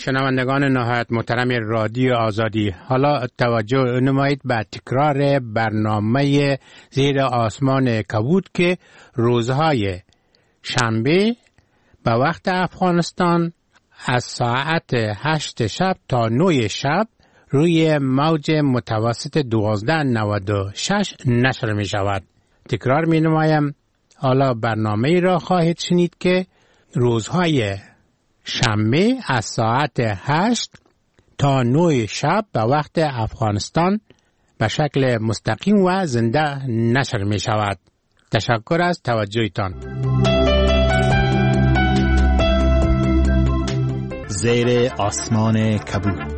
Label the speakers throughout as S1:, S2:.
S1: شنوندگان نهایت محترم رادیو آزادی، حالا توجه نمایید به تکرار برنامه زیر آسمان کبود که روزهای شنبه به وقت افغانستان از ساعت 8 شب تا 9 شب روی موج متوسط 1296 نشر می شود. تکرار می نمایم، حالا برنامه را خواهید شنید که روزهای شنبه از ساعت 8 تا 9 شب به وقت افغانستان به شکل مستقیم و زنده نشر می شود. تشکر از توجهتان.
S2: زیر آسمان کبود.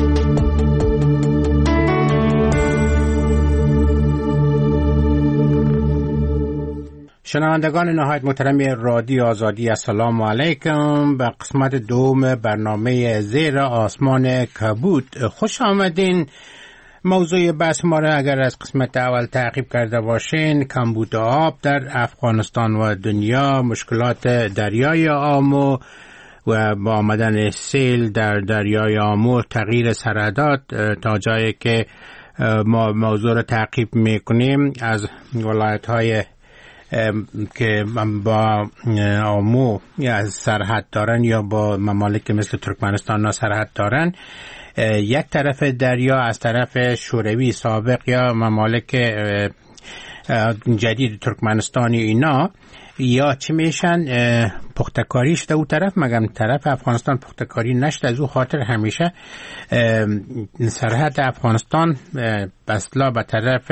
S1: شنوندگان نهایت محترم رادیو آزادی، السلام علیکم. به قسمت دوم برنامه زیر آسمان کبود خوش آمدین. موضوع بحث ما را اگر از قسمت اول تعقیب کرده باشین، کمبود آب در افغانستان و دنیا، مشکلات دریای آمو و با آمدن سیل در دریای آمو، تغییر سرحدات، تا جایی که ما موضوع را تعقیب میکنیم از ولایت های که با آمو از سرحد دارن یا با ممالک مثل ترکمنستان سرحد دارن، یک طرف دریا از طرف شوروی سابق یا ممالک جدید ترکمنستانی اینا یا چی میشن پختکاری شده او طرف، مگم طرف افغانستان پختکاری نشده، از او خاطر همیشه سرحد افغانستان بسلا به طرف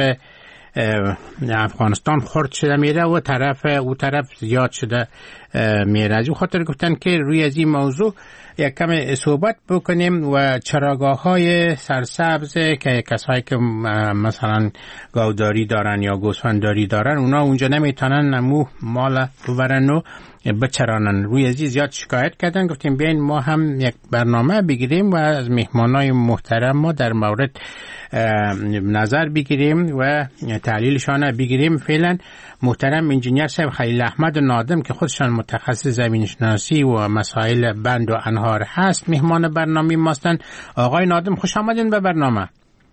S1: افغانستان خرد شده میره و او طرف زیاد شده میره. از او خاطر گفتن که روی از این موضوع یک کم صحبت بکنیم و چراگاه های سرسبز که کسایی که مثلا گاوداری دارن یا گوسفندداری دارن، اونا اونجا نمیتونن نمو مال ببرن و بچرانن. روی از زیاد شکایت کردن. گفتیم بیاین ما هم یک برنامه بگیریم و از مهمانای محترم ما در مورد نظر بگیریم و تحلیلشان بگیریم. فعلا محترم انجینیر صاحب خلیل احمد نادم که خودشان متخصص زمین شناسی و مسائل بند و انهار هست مهمان برنامه ماستن. آقای نادم خوش آمدین به برنامه.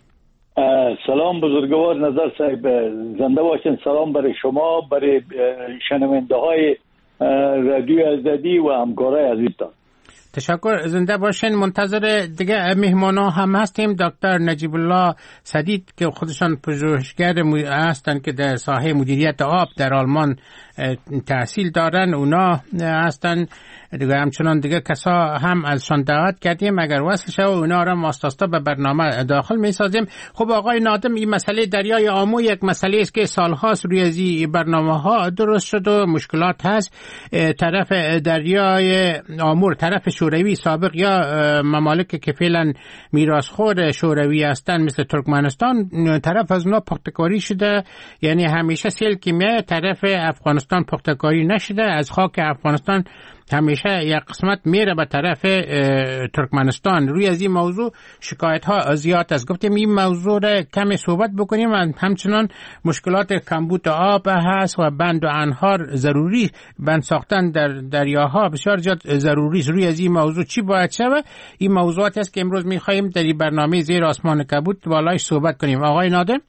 S3: سلام بزرگوار نظر صاحب، زنده باشین. سلام برای شما، برای شنونده های رادیو آزادی و همکارای عزیزتان.
S1: تشکر، زنده باشین. منتظر دیگه مهمانا هم هستیم. دکتر نجیب الله سدید که خودشان پژوهشگر هستند که در ساحه مدیریت آب در آلمان تحصیل دارن، اونا هستن دیگه. همچنان دیگه کسا هم ازشان دعوت کردیم، اگر وصل شد اونا را ماستاستا به برنامه داخل می سازیم. خب آقای نادم، این مسئله دریای آمو یک مسئله است که سالهاست روی از این برنامه ها درست شد و مشکلات هست. طرف دریای آمو، طرف شوروی سابق یا ممالک که فعلا میراثخور شوروی هستند مثل ترکمنستان، طرف از اونا پختکاری شده، یعنی همیشه سیل که میاد طرف افغانستان پختکاری نشده. از خاک افغانستان همیشه یک قسمت میره به طرف ترکمنستان. روی از این موضوع شکایت ها زیاد است. گفتیم این موضوع را کمی صحبت بکنیم. همچنان مشکلات کمبود آب هست و بند و انهار ضروری، بند ساختن در دریاها بسیار زیاد ضروری است. روی از این موضوع چی باید شود؟ این موضوعات است که امروز میخواهیم در این برنامه زیر آسمان کبود بالایش صحبت کنیم. آقای نادم.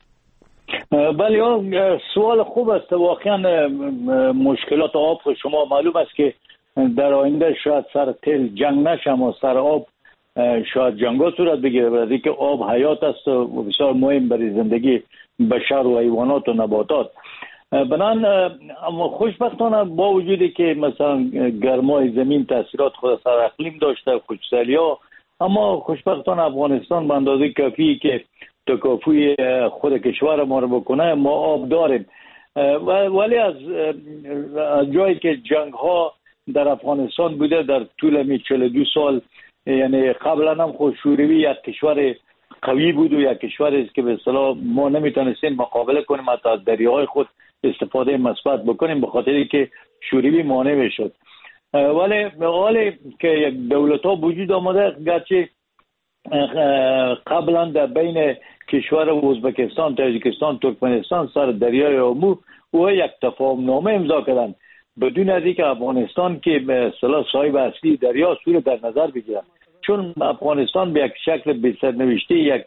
S3: بله، سوال خوب است. واقعا مشکلات آب شما معلوم است که در آینده شاید سر تل جنگ نشه، اما سر آب شاید جنگا صورت بگیره، برای که آب حیات است و بسیار مهم برای زندگی بشر و حیوانات و نباتات. بنان اما خوشبختانه با وجودی که مثلا گرمای زمین تاثیرات خود سر اقلیم داشته، خشکسالی‌ها، اما خوشبختانه افغانستان به اندازه کافی که تکافی خود کشور ما رو بکنه، ما آب داریم. ولی از جایی که جنگ ها در افغانستان بوده در طول 42 سال، یعنی قبلا هم خود شوروی یک کشور قوی بود و یک کشوری است که به اصطلاح ما نمیتونستیم مقابله کنیم، حتی از دریاهای خود استفاده مثبت بکنیم، به خاطری که شوروی مانع میشد. ولی حالی که یک دولت ها وجود آمده، گرچه قبلا در بین کشور ازبکستان، تاجیکستان، ترکمنستان سر دریای آمو و یک تفاهم نامه امضا کردند بدون از اینکه افغانستان که به اصطلاح صاحب اصلی دریا سور در نظر بگیرند. چون افغانستان به یک شکل بی‌سرنوشتی یک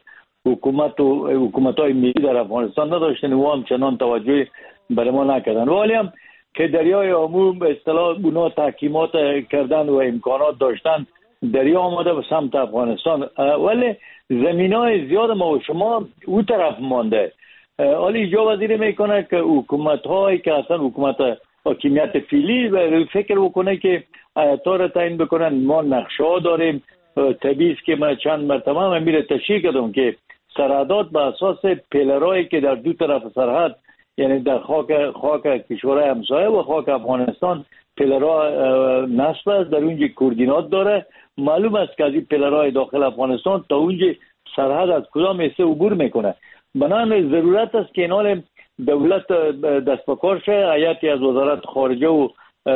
S3: حکومت‌های ملی در افغانستان نداشتن و همچنان توجه برای ما نکردن. ولی هم که دریای آمو به اصطلاح اونا تحکیمات کردن و امکانات داشتن، دریا آمده به سمت افغانستان، ولی زمینای زیاد ما و شما او طرف مانده. حالی اینجا وزیر میکنه که حکومت‌هایی که اصلا حکومت حاکمیت فعلی فکر بکنه که آیتا را تعیین بکنن. ما نقشه ها داریم. طبیعی است که من چند مرتبه میره تشریح کردم که سرحدات به اساس پیلرایی که در دو طرف سرحد، یعنی در خاک کشورهای همسایه و خاک افغانستان پیلرها نصب است، در اونجا کوردینات داره. معلوم است که از این پیلرهای داخل افغانستان تا اونجا سرحد از کدام حصه عبور میکنه. بنابراین ضرورت است که اینال دولت دست به کار شه. هیئتی از وزارت خارجه و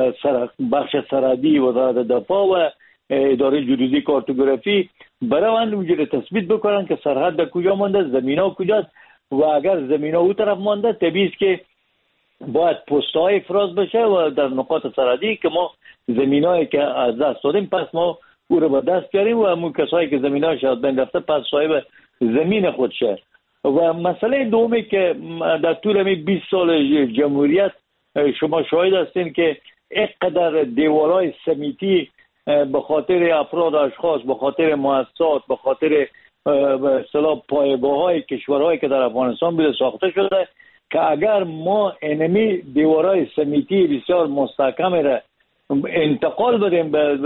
S3: بخش سرحدی وزارت دفاع و اداره جیولوژی کارتوگرافی برای اونجا تثبیت بکنن که سرحد در کجا مانده، زمینا کجاست و اگر زمینا او طرف مانده طبیعی است که باید پست‌های افراز بشه و در نقاط سرحدی که ما زمینایی که از دست دادیم پس ما او رو به دست بیاریم و همون کسایی که زمیناش از بین رفته پس صاحب زمین خود شه. و مسئله دومی که در طول 20 سال جمهوریت شما شاهد هستین که اینقدر دیوارهای سمیتی به خاطر افراد اشخاص، به خاطر مؤسسات، به خاطر به اصطلاح پایگاه‌های کشورهایی که در افغانستان بوده ساخته شده که اگر ما انمی دیوارهای سمیتی بسیار مستحکم را انتقال بدیم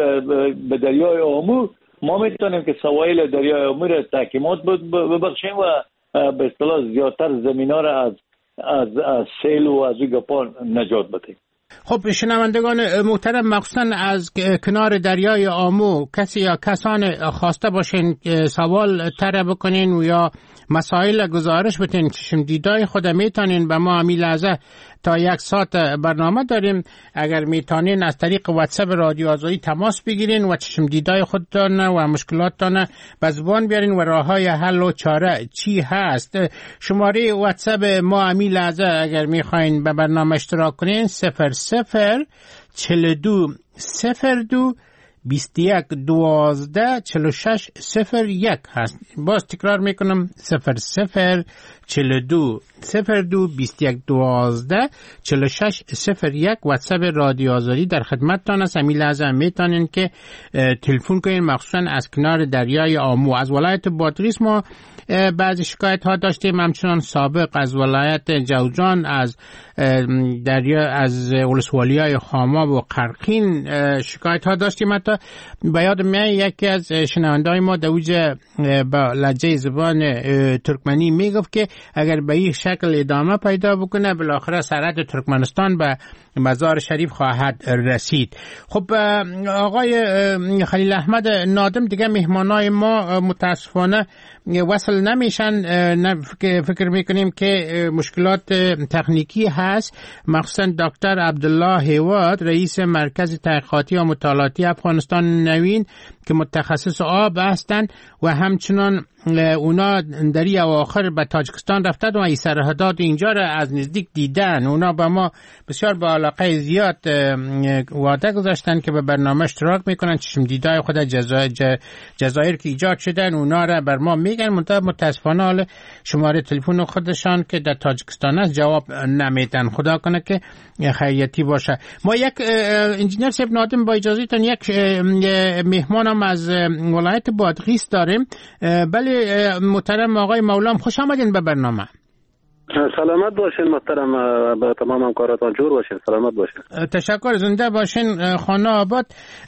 S3: به دریای آمو، ما میتونیم که سواحل دریای آمو را تحکیمات ببخشیم و به اصطلاح زیادتر زمینا را از سیل و از گپا نجات بدیم.
S1: خب شنوندگان محترم، مخصوصا از کنار دریای آمو کسی یا کسان خواسته باشین سوال طرح بکنین و یا مسائل گزارش بتین چشم دیدای خود میتونین به ما همین لحظه تا 1 ساعت برنامه داریم. اگر میتونین از طریق واتساپ رادیو آزادی تماس بگیرین و چشم دیدای خودتان و مشکلاتتان به زبان بیارین و راههای حل و چاره چی هست. شماره واتساپ ما همین لحظه اگر میخواین به برنامه اشتراک کنین 0042 02 21 12 46 01 هست. باز تکرار میکنم 0042 02 21 12 46 01 واتساپ رادیو آزادی در خدمتتان است. همین لحظه میتونین که تلفن کنین، مخصوصا از کنار دریای آمو. از ولایت بادغیس ما بعضی شکایت ها داشتیم، همچنان سابق از ولایت جوزجان، از دریا، از ولسوالی‌های خاماب و قرقین شکایت ها داشتیم. حتی به یاد میاد یکی از شنونده‌های ما دوجه با لهجه زبان ترکمنی میگفت که اگر به این شکل ادامه پیدا بکنه بالاخره سرحد ترکمنستان به مزار شریف خواهد رسید. خب آقای خلیل احمد نادم، دیگه مهمانای ما متاسفانه وصل نمیشن. فکر میکنیم که مشکلات تکنیکی هست. مخصوصا دکتر عبدالله هیواد رئیس مرکز تحقیقاتی و مطالعاتی افغانستان نوین که متخصص آب هستند و همچنان اونا در این اواخر به تاجیکستان رفتند و این سرحدات اینجا را از نزدیک دیدن. اونا با ما بسیار با علاقه زیاد وعده گذاشتن که به برنامه اشتراک میکنن. چشم دیدای خود جزایر که ایجاد شدن اونا را بر ما میگن. متاسفانه حال شماره تلفن خودشان که در تاجیکستان است جواب نمیدن. خدا کنه که خیریتی باشه. ما یک انجینر صاحب نادم با اجازهتون یک مهمانم از ولایت بادغیس داریم. بله محترم آقای مولام، خوش آمدین به برنامه.
S4: سلامت باشین محترم، به تمام همکاراتان جور باشین. سلامت باشین.
S1: تشکر، زنده باشین خانه آباد.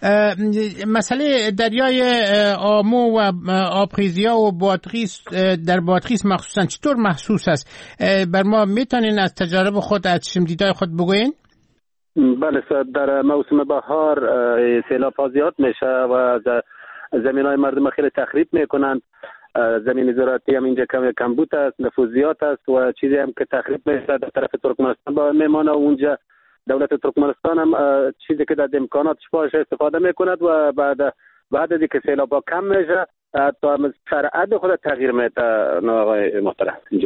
S1: مسئله دریای آمو و آبخیزیا و بادغیس در بادغیس مخصوصا چطور محسوس است؟ بر ما میتونین از تجارب خود، از چشم دیدای خود بگوین؟
S4: بله، در موسم بهار سیلاب زیاد میشه و زمینای مردم خیلی تخریب میکنن. زمین زراعتی هم اینجا کمبود است، نفوذیات است و چیزی هم که تخریب میشه در طرف ترکمنستان با میمانه. اونجا دولت ترکمنستان هم چیزی که در امکاناتش باشه استفاده میکند و بعد از اینکه سیلاب کم میشه تا سرعت خود تغییر میده. آقای محترم انجینر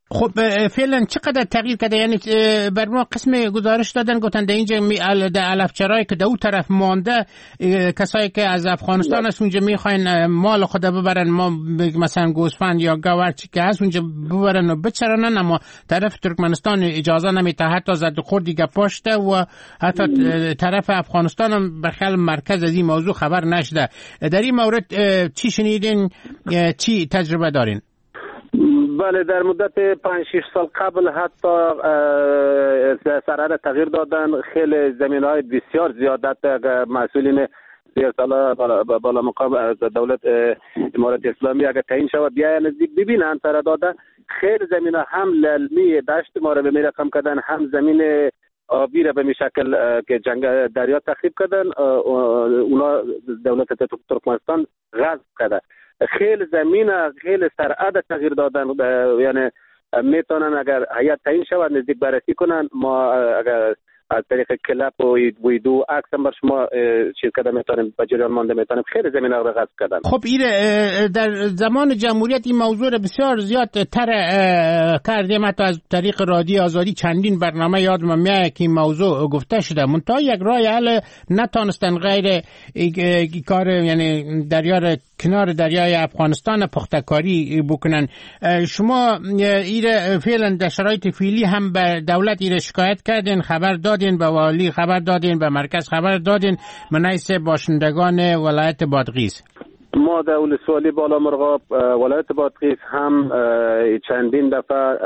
S1: خب فعلا چقدر تغییر کرده؟ یعنی بر ما قسم گزارش دادن گفتن در اینجا در علفچرایی که در اون طرف مانده کسایی که از افغانستان است اونجا میخواین مال خود ببرن، ما مثلا گوسفند یا گاور چی که هست اونجا ببرن و بچرنن، اما طرف ترکمنستان اجازه نمیده، حتی زد خورد دیگه پاشته و حتی طرف افغانستان هم بخل مرکز از این موضوع خبر نشده. در این مورد چی شنیدین؟ چی تجربه دارین؟
S4: بله، در مدت 5-6 سال قبل حتی سرعت تغییر دادن. خیلی زمینهای بسیار زیادت مسئولین زیر سالا بالا مقام دولت امارت اسلامی اگر تعیین شود بیاین نزدیک ببینن سر داده. خیلی زمین هم للمی دشت ما را به می رقم کردن، هم زمین آبی را به می شکل که جنگ دریا تخریب کردن، اونا دولت ترکمنستان غصب کرده. خیلی زمین خیلی سرعت تغییر دادن، یعنی میتونن اگر هیئت تعیین شود نزدیک بررسی کنن. ما اگر از طریق کلپ و ویدو عکس هم بر شما چیز کرده میتونیم به جریان مانده میتونیم. خیلی زمین را غصب کردن.
S1: خب ایره در زمان جمهوریت این موضوع را بسیار زیاد تر کردیم، حتی از طریق رادیو آزادی چندین برنامه یادم میاد که این موضوع گفته شده، منتها یک راه حل نتونستن غیر کار یعنی کنار دریای افغانستان پختکاری بکنن. شما ایره فعلا در شرایط فعلی هم به دولت ایره شکایت کردین، خبر دادین، به والی خبر دادین، به مرکز خبر دادین منیس باشندگان ولایت بادغیس؟
S4: ما در ولسوالی بالا مرغاب ولایت بادغیس هم چندین دفعه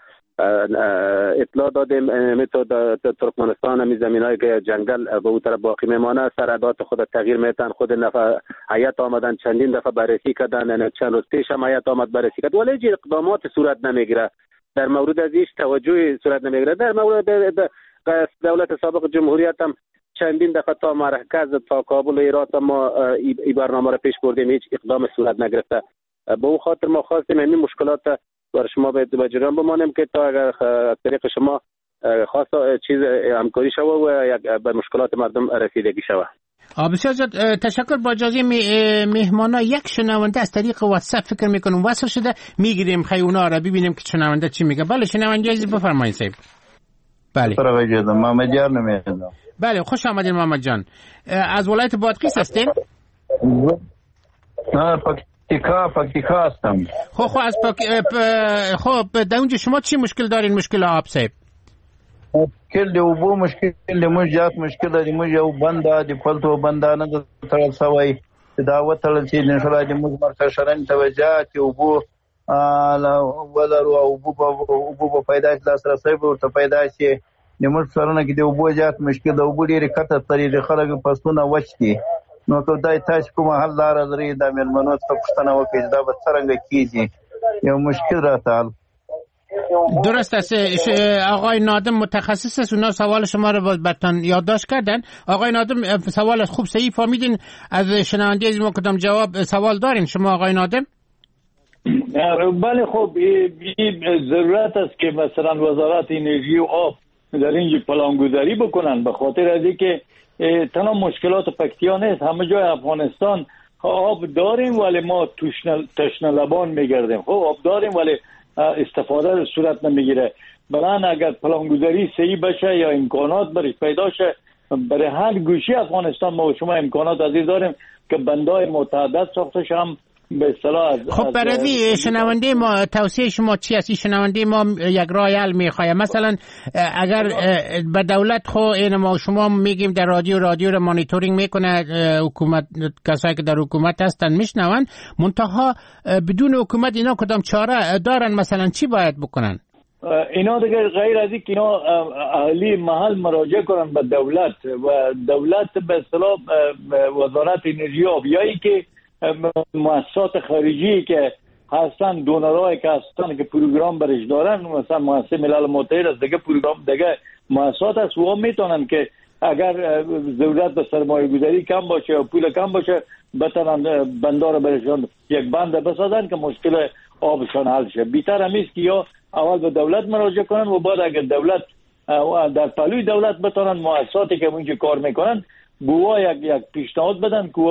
S4: اطلاع دادیم. مثل ترکمنستان همی زمینایی که جنگل به اون طرف باقی میمانه سرعدات خود تغییر میتن. خود نفر هیئت آمدن چندین دفعه بررسی کردن، یعنی چند روز پیش هم هیئت آمد بررسی کرد ولی هیچ اقدامات صورت نمیگیره. در مورد از هیچ توجهی صورت نمیگیره. در مورد دولت سابق جمهوریت هم چندین دفعه تا مرکز تا کابل و هرات ما این برنامه را پیش بردیم، هیچ اقدام صورت نگرفته. به اون خاطر ما خواستیم این مشکلات برای شما به جریان بمانیم که تا اگر از طریق شما خاص چیز همکاری شود و به مشکلات مردم رسیدگی شود.
S1: بسیار زیاد تشکر. با اجازه مهمانا یک شنونده از طریق واتساپ فکر میکنم وصل شده، میگیریم خیلی اونا را ببینیم که شنونده چی میگه. بله شنونده عزیز بفرمایید صاحب. بله
S5: محمد جان نمیدونم.
S1: بله خوش آمدید محمد جان. از ولایت بادغیس هستین؟
S5: نه پکتیکا هستم.
S1: خب از خب در اونجا شما چی مشکل دارین؟ مشکل آب صاحب؟
S5: مشکل دی اوبو مشکل دی موږ جات مشکل دی موږ یو بنده دی پلتو بندانه د تړل سوی دا وتل چې نشرا دی موږ مرکز شرن توجهات اوبو ولرو اوبو په پیدائش لاسرسي ورته پیدا شي د موږ سرونه کې دی اوبو جات مشکل د اوبو ډیره کته طریقې خلک پسونه وچتي. نو که دای تاسو کوم حل لار لري د مېرمنو څخه پوښتنه وکړئ دا به څنګه کیږي؟ یو مشکل راته.
S1: درست است. آقای نادم متخصص است، اونا سوال شما رو براتون یادداشت کردن. آقای نادم سوال خوب صحیح فهمیدین. از شنونده از ما کدام جواب سوال دارین شما آقای نادم؟
S3: بله خب این ضرورت است که مثلا وزارت انرژی و آب در اینجا پلانگذاری بکنن، به خاطر از اینکه تنها مشکلات پکتیا نیست، همه جای افغانستان آب داریم ولی ما تشنه لبان میگردیم. خب آب داریم ولی استفاده صورت نمیگیره. بلان اگر پلانگذاری صحیح بشه یا امکانات برش پیدا شه، برای هر گوشه افغانستان ما و شما امکانات عزیز داریم که بندای متعدد ساخته شم به اصطلاح.
S1: خب برای شنونده ما توصیه شما چی است؟ شنونده ما یک راه حل میخواد. مثلا اگر به دولت خو این ما شما میگیم در رادیو رو مانیتورینگ میکنه، حکومت کسایی که در حکومت هستن میشنون، منتها بدون حکومت اینا کدام چاره دارن؟ مثلا چی باید بکنن؟
S3: اینا دیگه غیر از اینکه اینا اهلی محل مراجعه کنن به دولت و دولت به اصطلاح وزارت انرژی آبیایی که مؤسسات خارجی که هستن، دونرهای که هستن که پروگرام برش دارن، مثلا مؤسسه ملل متحد از دیگه پروگرام دیگه مؤسسات هست و میتونن که اگر ضرورت به سرمایه گذاری کم باشه و پول کم باشه بتونن بندار برشان یک بند بسازن که مشکل آبشان حل شه. بیتر همیست که یا اول به دولت مراجعه کنن و بعد اگر دولت در پلوی دولت بتونن مؤسساتی که اونجا کار میکنن گواه یک پیشنهاد بدن که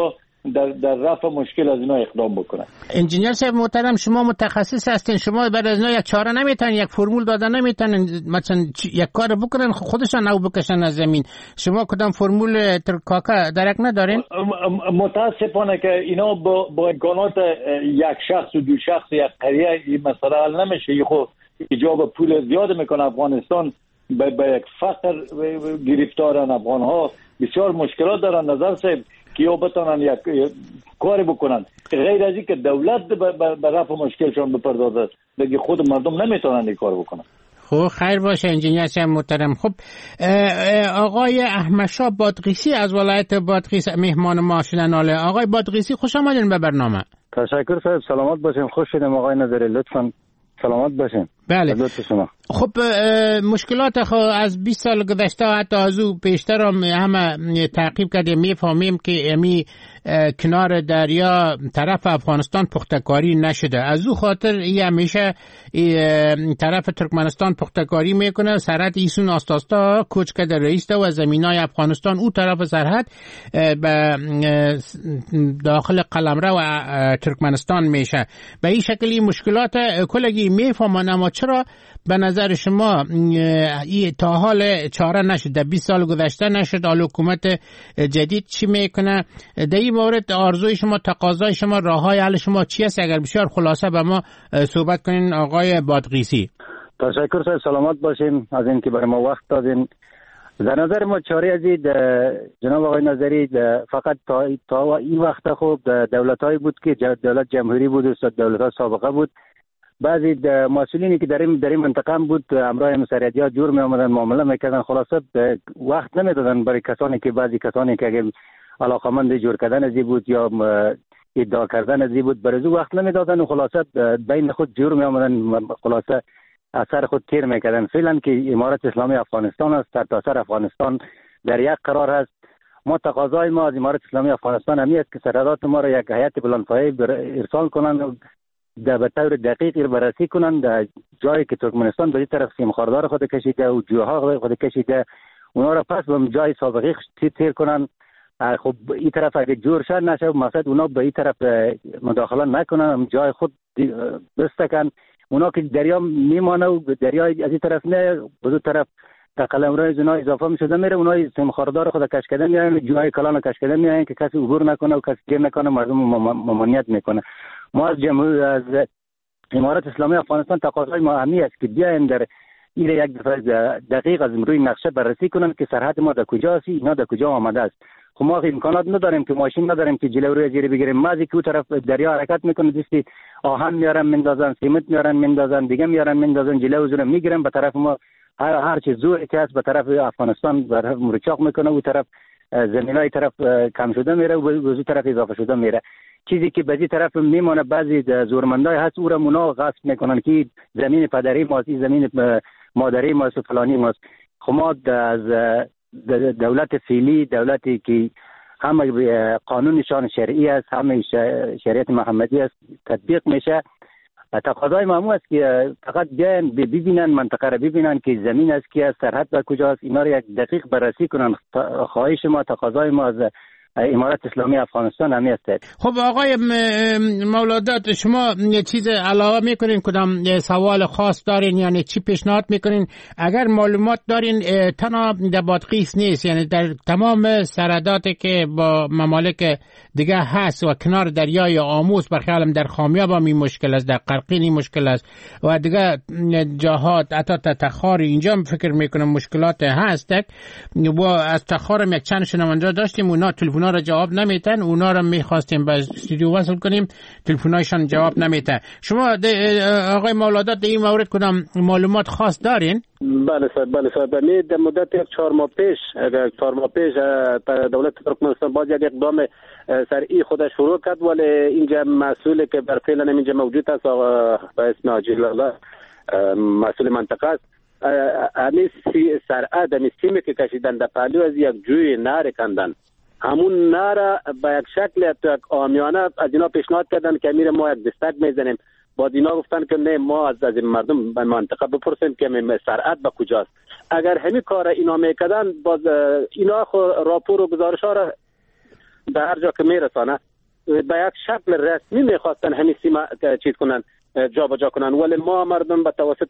S3: در رفع مشکل از اینا اقدام بکنن.
S1: انجینیر صاحب محترم، شما متخصص هستین، شما بعد از اینا یک چاره نمیتونین، یک فرمول دادن نمیتونین مثلا یک کار بکنن خودشان او بکشن از زمین؟ شما کدام فرمول ترکاکا درک ندارین؟
S3: متاسفانه که اینا با امکانات یک شخص و دو شخص یک قریه این مسئله حل نمیشه. خب ایجاب پول زیاد میکنه. افغانستان به یک فقر گرفتارن. افغان ها بسیار مشکلات دارن. نظر صاحب که یا بتانن یک کاری بکنن غیر از این که دولت به رفع مشکلشون بپردازه، دیگه خود مردم نمیتونن این کار بکنن.
S1: خب خیر باشه انجینیر صاحب محترم. خب آقای احمدشاه بادغیسی از ولایت بادغیس مهمان ما شدن. آقای بادغیسی خوش آمدین به برنامه.
S6: تشکر صاحب، سلامت باشین. خوش شدیم آقای نظری، لطفاً سلامت باشین.
S1: بله. خب مشکلات از 20 سال گذشته حتی از او بیشتر هم تعقیب کردیم، میفهمیم که امی کنار دریا طرف افغانستان پختکاری نشده. از او خاطر همیشه طرف ترکمنستان پختکاری میکنه. سرحد ایسون آستاستا کوچ کرده رئیس و زمینای افغانستان او طرف سرحد به داخل قلمرو و ترکمنستان میشه. به این شکلی مشکلات کلگی میفهمن. اما چرا به نظر شما تا حال چاره نشد؟ 20 سال گذشته نشد. حالا حکومت جدید چی میکنه؟ در این مورد آرزوی شما، تقاضای شما، راههای حل شما چی است؟ اگر بسیار خلاصه به ما صحبت کنین آقای بادغیسی.
S6: تشکر صاحب، سلامت باشین از اینکه برای ما وقت دادین. در نظر ما چاره ازید جناب آقای نظری فقط تا این وقت خوب دولت‌هایی بود که دولت جمهوری بود و دولت‌ها سابقه بود. بعضی مسئولینی که در این منطقه بود همراه مسئولیت‌ها جور می آمدن معامله میکردن. خلاصه وقت نمیدادن برای کسانی که بعضی کسانی که اگه علاقمند جور کردن ازی بود یا ادعا کردن ازی بود برای وقت نمیدادن و خلاصه بین خود جور می آمدن، خلاصه اثر خود تیر میکردن. فعلا که امارت اسلامی افغانستان است، سرتاسر افغانستان در یک قرار است. ما تقاضای ما از امارت اسلامی افغانستان همی است که سرحدات ما را یک هیئت بلندپایه ارسال کنند و به طور دقیق بررسی کنند. در جایی که ترکمنستان به این طرف سیم خاردار خود کشیده و جوها خود کشیده، اونا را پس به جای سابقی تیر کنند. خب این طرف اگه جور شد نشه، مقصد اونا به این طرف مداخله نکنن، جای خود بستکن. اونا که دریا میمانه و دریا از این طرف نه، به دو طرف تا قلمرو زنا اضافه میشده میره. اونای سیم خاردار خود کش کردن میارن، جای کلان کش کردن میارن که کسی عبور نکنه و کسی گیر نکنه، مردم ممانعت میکنه. ما از امارت اسلامی افغانستان تقاضای ما همی است که بیاین در این یک دفعه دقیق از روی نقشه بررسی کنن که سرحد ما در کجاست، اینا در کجا آمده است. خب ما امکانات نداریم که ماشین نداریم که جلو روی زیر بگیریم. مازی که اون طرف دریا حرکت میکنه، دستی آهن میارن میندازن، سیمنت میارن میندازن، دیگه میارن میندازن، جلو زور میگیرن به طرف ما. هر چیز زوری که هست به طرف افغانستان بر مرچاق میکنه، اون طرف زمینای طرف کم شده میره و به طرف اضافه شده میره. چیزی که به طرف میمونه بعضی زورمندای هست او را مونا غصب میکنن که زمین پدری ماست، زمین مادری ماست و فلانی ماست. خب ما از دولت فعلی، دولتی که همه قانونشان شرعی است، همه شریعت محمدی است تطبیق میشه، تقاضای ما است که فقط بیاین ببینن منطقه را، ببینن که زمین است که از سرحد به کجاست، اینا را یک دقیق بررسی کنن. خواهش ما، تقاضای ما از امارت اسلامی افغانستان همی است.
S1: خب آقای مولادات، شما یه چیز علاوه میکنین؟ کدام سوال خاص دارین؟ یعنی چی پیشنهاد میکنین؟ اگر معلومات دارین تنها در بادغیس نیست، یعنی در تمام سرحداتی که با ممالک دیگه هست و کنار دریای آموز، برخیالم در خامیاب هم این مشکل است، در قرقین این مشکل است و دیگه جاهات حتی تخار اینجا فکر میکنم مشکلات هست. و از تخارم یک چند شنونده داشتیم، اونا تلفن را جواب نمیتن، اونا را میخواستیم به استودیو وصل کنیم، تلفنایشان جواب نمیتن. شما آقای مولادات در این مورد کدام معلومات خاص دارین؟
S4: بله صاحب در مدت 4 ماه پیش دولت ترکمنستان باز یک اقدام سریع خودش شروع کرد، ولی اینجا مسئولی که بر فعلا اینجا موجود است به اسم عاجل الله مسئول منطقه است، همین سرعت همین سیمی که کشیدن در پهلو از یک جوی نهر کندن، همون نهر به یک شکل عامیانه از اینا پیشنهاد کردن که امیر ما یک دستک میزنیم. بعد اینا گفتن که نه، ما از مردم به منطقه بپرسیم که سرعت به کجاست. اگر همین کار اینا میکردن، باز اینا راپور و گزارش ها را به هر جا که میرسانه به یک شکل رسمی میخواستن همین سیما چیز کنن، جابجا کنن، ولی ما مردم به توسط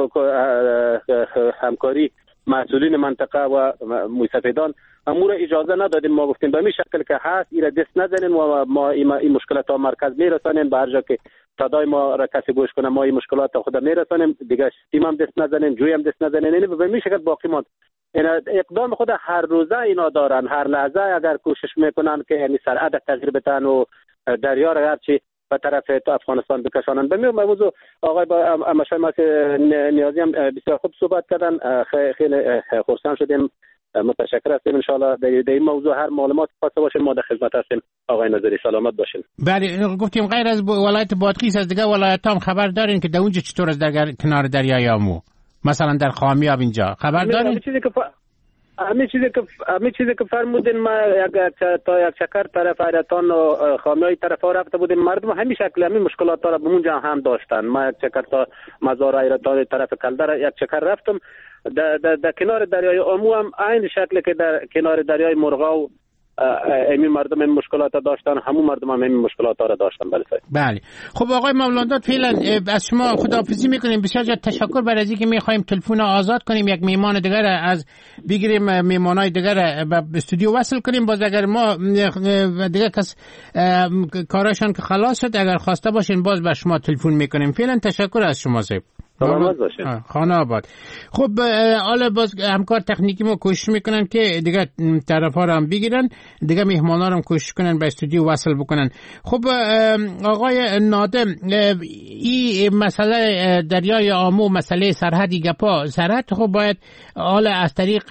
S4: همکاری مسئولین منطقه و موسفیدان امور اجازه ندادیم. ما گفتیم به این شکل که هست ایره دست نزنین و ما این مشکلات ها مرکز میرسانیم، به هر جا که صدای ما را کسی گوش کنه ما این مشکلات خود میرسانیم، دیگه سیم هم دست نزنین، جوی هم دست نزنین. یعنی به این شکل باقی ماند. این اقدام خود هر روزه اینا دارن، هر لحظه اگر کوشش میکنن که یعنی سرعت تغییر بدن و دریا را هرچی به طرف افغانستان بکشانن. به موضوع آقای مشایخ نیازی هم بسیار خوب صحبت کردن، خیلی خرسند شدیم، متشکر هستیم. ان شاء الله در این موضوع هر معلومات خواسته باشین ما در خدمت هستیم. آقای نظری سلامت باشین.
S1: بله، گفتیم غیر از ولایت بادغیس از دیگه ولایت هم خبر دارین که در اونجا چطور است در کنار دریای آمو، مثلا در خامیاب اینجا خبر دارین؟
S4: همین چیزی که فرمودین، ما تا یک چکر طرف ایرتان و خامیای طرف ها رفته بودیم، مردم همین شکل همین مشکلات را به اونجا هم داشتن. ما یک چکر تا مزار ایرتان طرف کلدر یک چکر رفتم، در کنار دریای آمو هم عین شکلی که در کنار دریای مرغاو همین مردم این مشکلات داشتن، همون مردم هم همین مشکلات را داشتن.
S1: بله. خب آقای مولانداد فعلا از شما خداحافظی میکنیم. بسیار زیاد تشکر برای اینکه میخوایم تلفن آزاد کنیم، یک میهمان دیگر از بگیریم، میهمانای دیگر به استودیو وصل کنیم. باز اگر ما دیگه کس کارشان که خلاص شد اگر خواسته باشین باز به شما تلفن میکنیم. فعلا تشکر از شما صاحب.
S4: سلامت باشین.
S1: خانه آباد. خب حالا باز همکار تکنیکی ما کوشش میکنن که دیگه طرفا رو هم بگیرن، دیگه مهمانا رو هم کوشش کنن به استودیو وصل بکنن. خب آقای نادم، این مسئله دریای آمو، مسئله سرحدی گپا، سرحد خب باید حالا از طریق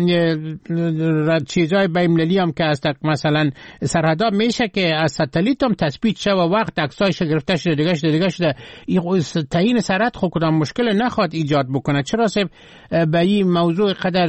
S1: چیزای بین‌المللی هم که از مثلا سرحدها میشه که از ستلیت هم تثبیت شه و وقت عکسایش گرفته شده دیگه شده این تعیین سرحد خود کدام مشکل نخواد ایجاد بکنه. چرا به این موضوع قدر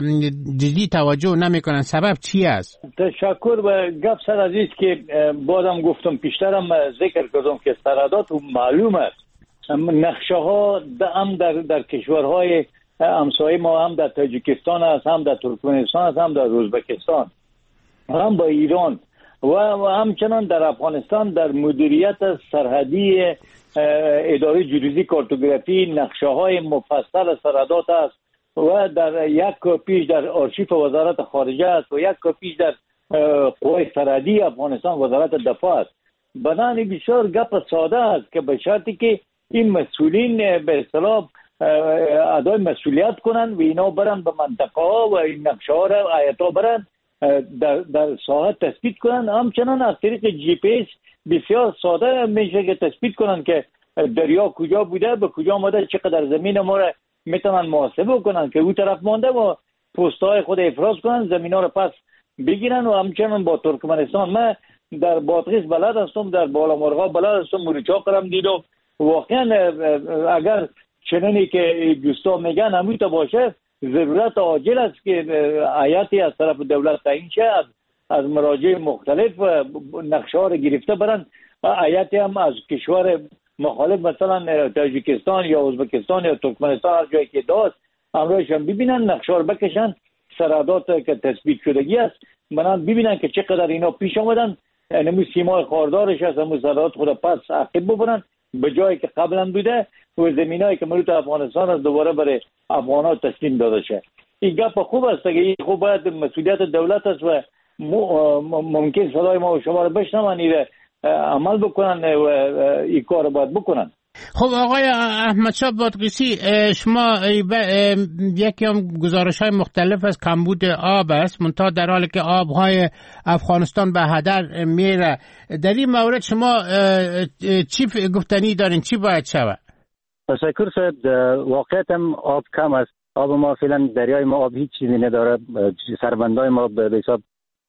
S1: جدی توجه نمیکنن؟ سبب چی است؟
S3: تشکر. و گپ سر عزیز که بازم گفتم پیشترم ذکر کردم که سرحدات معلوم است، نقشه ها هم در کشورهای همسایه ما، هم در تاجیکستان است، هم در ترکمنستان است، هم در ازبکستان، هم با ایران و همچنان در افغانستان در مدیریت سرحدی اداره جیوفیزیک کارتوگرافی نقشه های مفصل سرحدات است و در یک کپیش در آرشیف وزارت خارجه است و یک کپیش در قوای سرحدی افغانستان وزارت دفاع است. بنابراین بسیار گپ ساده است که به شرطی که این مسئولین به اصطلاح ادای مسئولیت کنند و اینا برن به منطقه ها و این نقشه ها را آیت ها برن در ساحت تثبیت کنند. همچنان از طریق جی پی اس بسیار ساده میشه که تثبیت کنند که دریا کجا بوده، به کجا آمده، چقدر زمین ما را میتونن محاسبه کنند که اون طرف مانده و پست‌های خود افراز کنند، زمینا را پس بگیرن. و همچنان با ترکمنستان من در بادغیس بلد هستم، در بالامرغا بلد هستم، موریچاق هم دیدم. واقعا اگر چنینی که دوستا میگن همیتا باشه، ضرورت عاجل است که هیئتی از طرف دولت تعیین شه، از مراجع مختلف نقشه ها را گرفته برن و هیئتی هم از کشور مخالف مثلا تاجیکستان یا ازبکستان یا ترکمنستان هر جایی که داشت همراهش هم ببینن، نقشه ها بکشن، سرحدات که تثبیت شدگی است منان ببینن که چقدر اینا پیش آمدن، یعنی سیمای خاردارش هست، همون سرحدات خود پس عقب ببرن به جایی که قبلا بوده و زمینایی که مربوط افغانستان است دوباره برای افغان‌ها تسلیم داده شه. این گپ خوب است که این خوب باید مسئولیت دولت است و ممکن صدای ما و شما رو بشنون، این عمل بکنن و این کار باید بکنن.
S1: خب آقای احمدشاه بادغیسی، شما یکی هم گزارش‌های مختلف از کمبود آب است، منتها در حالی که آب‌های افغانستان به هدر میره، در این مورد شما چی گفتنی دارین؟ چی باید شود؟
S6: تشکر صاحب. واقعیت هم آب کم است. آب ما فعلا دریای ما آب هیچ چیزی نداره. سربندای ما به حساب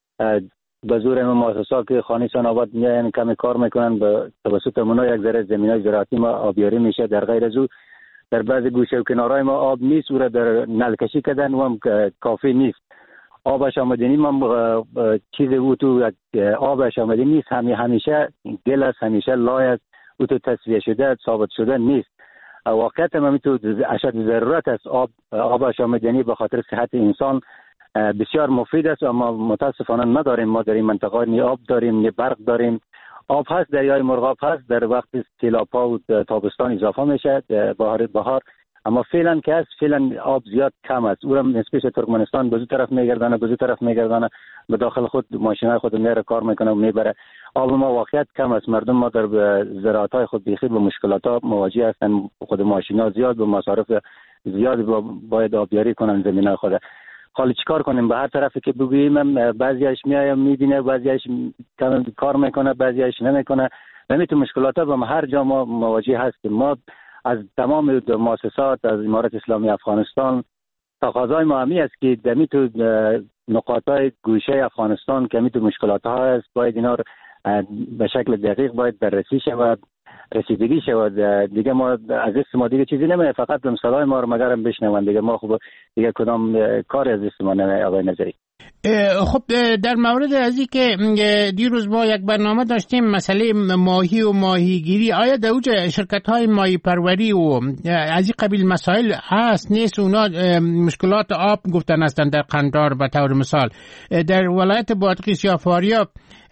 S6: به زور مؤسسات که خانیسان آباد میاین کمی کار میکنن، به توسط اونا یک ذره زمینای زراعتی ما آبیاری میشه. در غیر از او در بعضی گوشه و کنارهای ما آب نیست، او را در نلکشی کردن و هم کافی نیست. آبش آمدنی ما چیز او تو آبش آمدنی نیست، همیشه گل است، همیشه لای است، او تو تصفیه شده ثابت شده نیست. واقعیت هم تو اشد ضرورت است. آبش آمدنی به خاطر صحت انسان بسیار مفید است، اما متاسفانه نداریم. ما در این منطقه نی آب داریم، نی برق داریم، آب هست، دریای مرغاب هست، در وقت سیلاپا و تابستان اضافه میشه، بهار اما فعلا که هست فعلا آب زیاد کم است. او را نسبت ترکمنستان به طرف میگردانه به داخل خود ماشینای خود میره کار میکنه و میبره. آب ما واقعیت کم است. مردم ما در زراعت‌های خود بیخی به مشکلات مواجه هستن. خود ماشینا زیاد به مصارف زیاد باید آبیاری کنن زمینای خود. حالا چیکار کنیم؟ به هر طرفی که بگوییم بعضیش میایم میبینه، بعضیش کار میکنه، بعضیش نمیکنه. نمیتونه مشکلات با هر جا ما مواجه هستیم. ما از تمام مؤسسات، از امارت اسلامی افغانستان تقاضای ما همی است که دمی تو نقاطهای گوشه افغانستان که می تو مشکلات ها است باید اینا به شکل دقیق باید بررسی شود، رسیدگی شود. دیگه ما از دست ما دیگه چیزی نمیه، فقط صدای ما رو مگرم بشنون دیگه. ما خوب دیگه کدام کار از دست ما نمیه. آقای نظری
S1: خب در مورد از این که دیروز ما یک برنامه داشتیم مسئله ماهی و ماهیگیری، آیا در اوج شرکت‌های ماهی پروری و از این قبیل مسائل هست نیست؟ اونا مشکلات آب گفتن هستن در قندار به طور مثال. در ولایت بادغیس یا فاریاب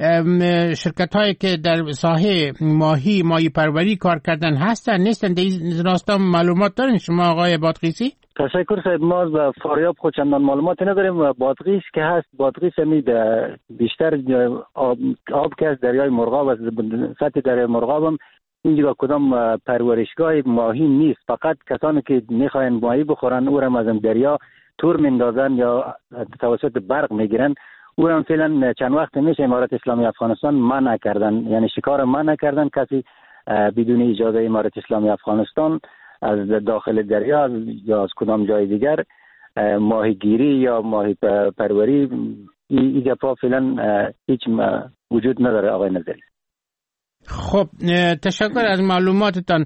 S1: شرکت‌هایی که در ساحه ماهی پروری کار کردن هستن نیستن؟ در این راستا معلومات دارین شما آقای بادغیسی؟
S6: تشکر صاحب. ما به فاریاب خود چندان معلومات نداریم. بادغیس که هست، بادغیس بیشتر آب که از دریای مرغاب است. سطح دریای مرغاب هم اینجا کدام پرورشگاه ماهی نیست. فقط کسانی که میخواین ماهی بخورن او را از دریا تور میندازن یا توسط برق میگیرن. او هم فعلا چند وقت میشه امارت اسلامی افغانستان منع کردن، یعنی شکار منع کردن. کسی بدون اجازه امارت اسلامی افغانستان از داخل دریا یا از کدام جای دیگر ماهیگیری یا ماهی پروری این دفعه فعلا هیچ وجود نداره آقای نظری.
S1: خب تشکر از معلوماتتان.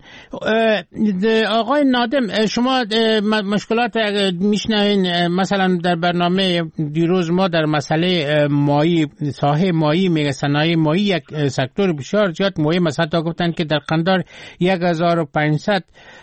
S1: آقای نادم شما مشکلات میشنوین مثلا در برنامه دیروز ما در مسئله ماهی، ساحه ماهی، میگه صنایع ماهی یک سکتور بسیار زیاد مهم است. حتی گفتن که در قندار 1500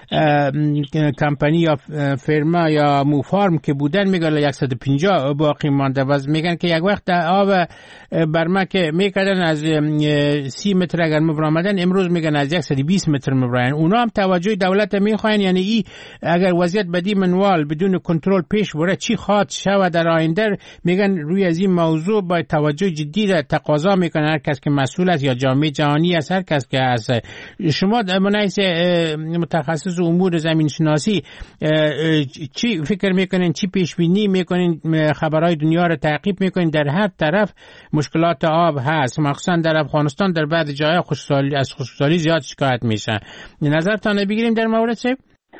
S1: کمپانی یا فرما یا موفارم که بودن میگه 150 باقی مانده. و میگن که یک وقت آب برما که میکردن از 30 متر اگر مبرامدن امروز میگن از 120 متر مبرامدن. اونا هم توجه دولت میخواین، یعنی ای اگر وضعیت بدی منوال بدون کنترل پیش بره چی خواهد شود در آینده. میگن روی از این موضوع باید توجه جدی را تقاضا میکنه هر کس که مسئول است یا جامعه جهانی است، هر کس که هست. شما من از متخصص امور زمین شناسی چی فکر میکنین، چی پیش بینی میکنین، خبرهای دنیا رو تعقیب میکنین؟ در هر طرف مشکلات آب هست، مخصوصا در افغانستان در بعض جاهای از خشکسالی زیاد شکایت میشن. نظرتان بگیریم در مورد چه؟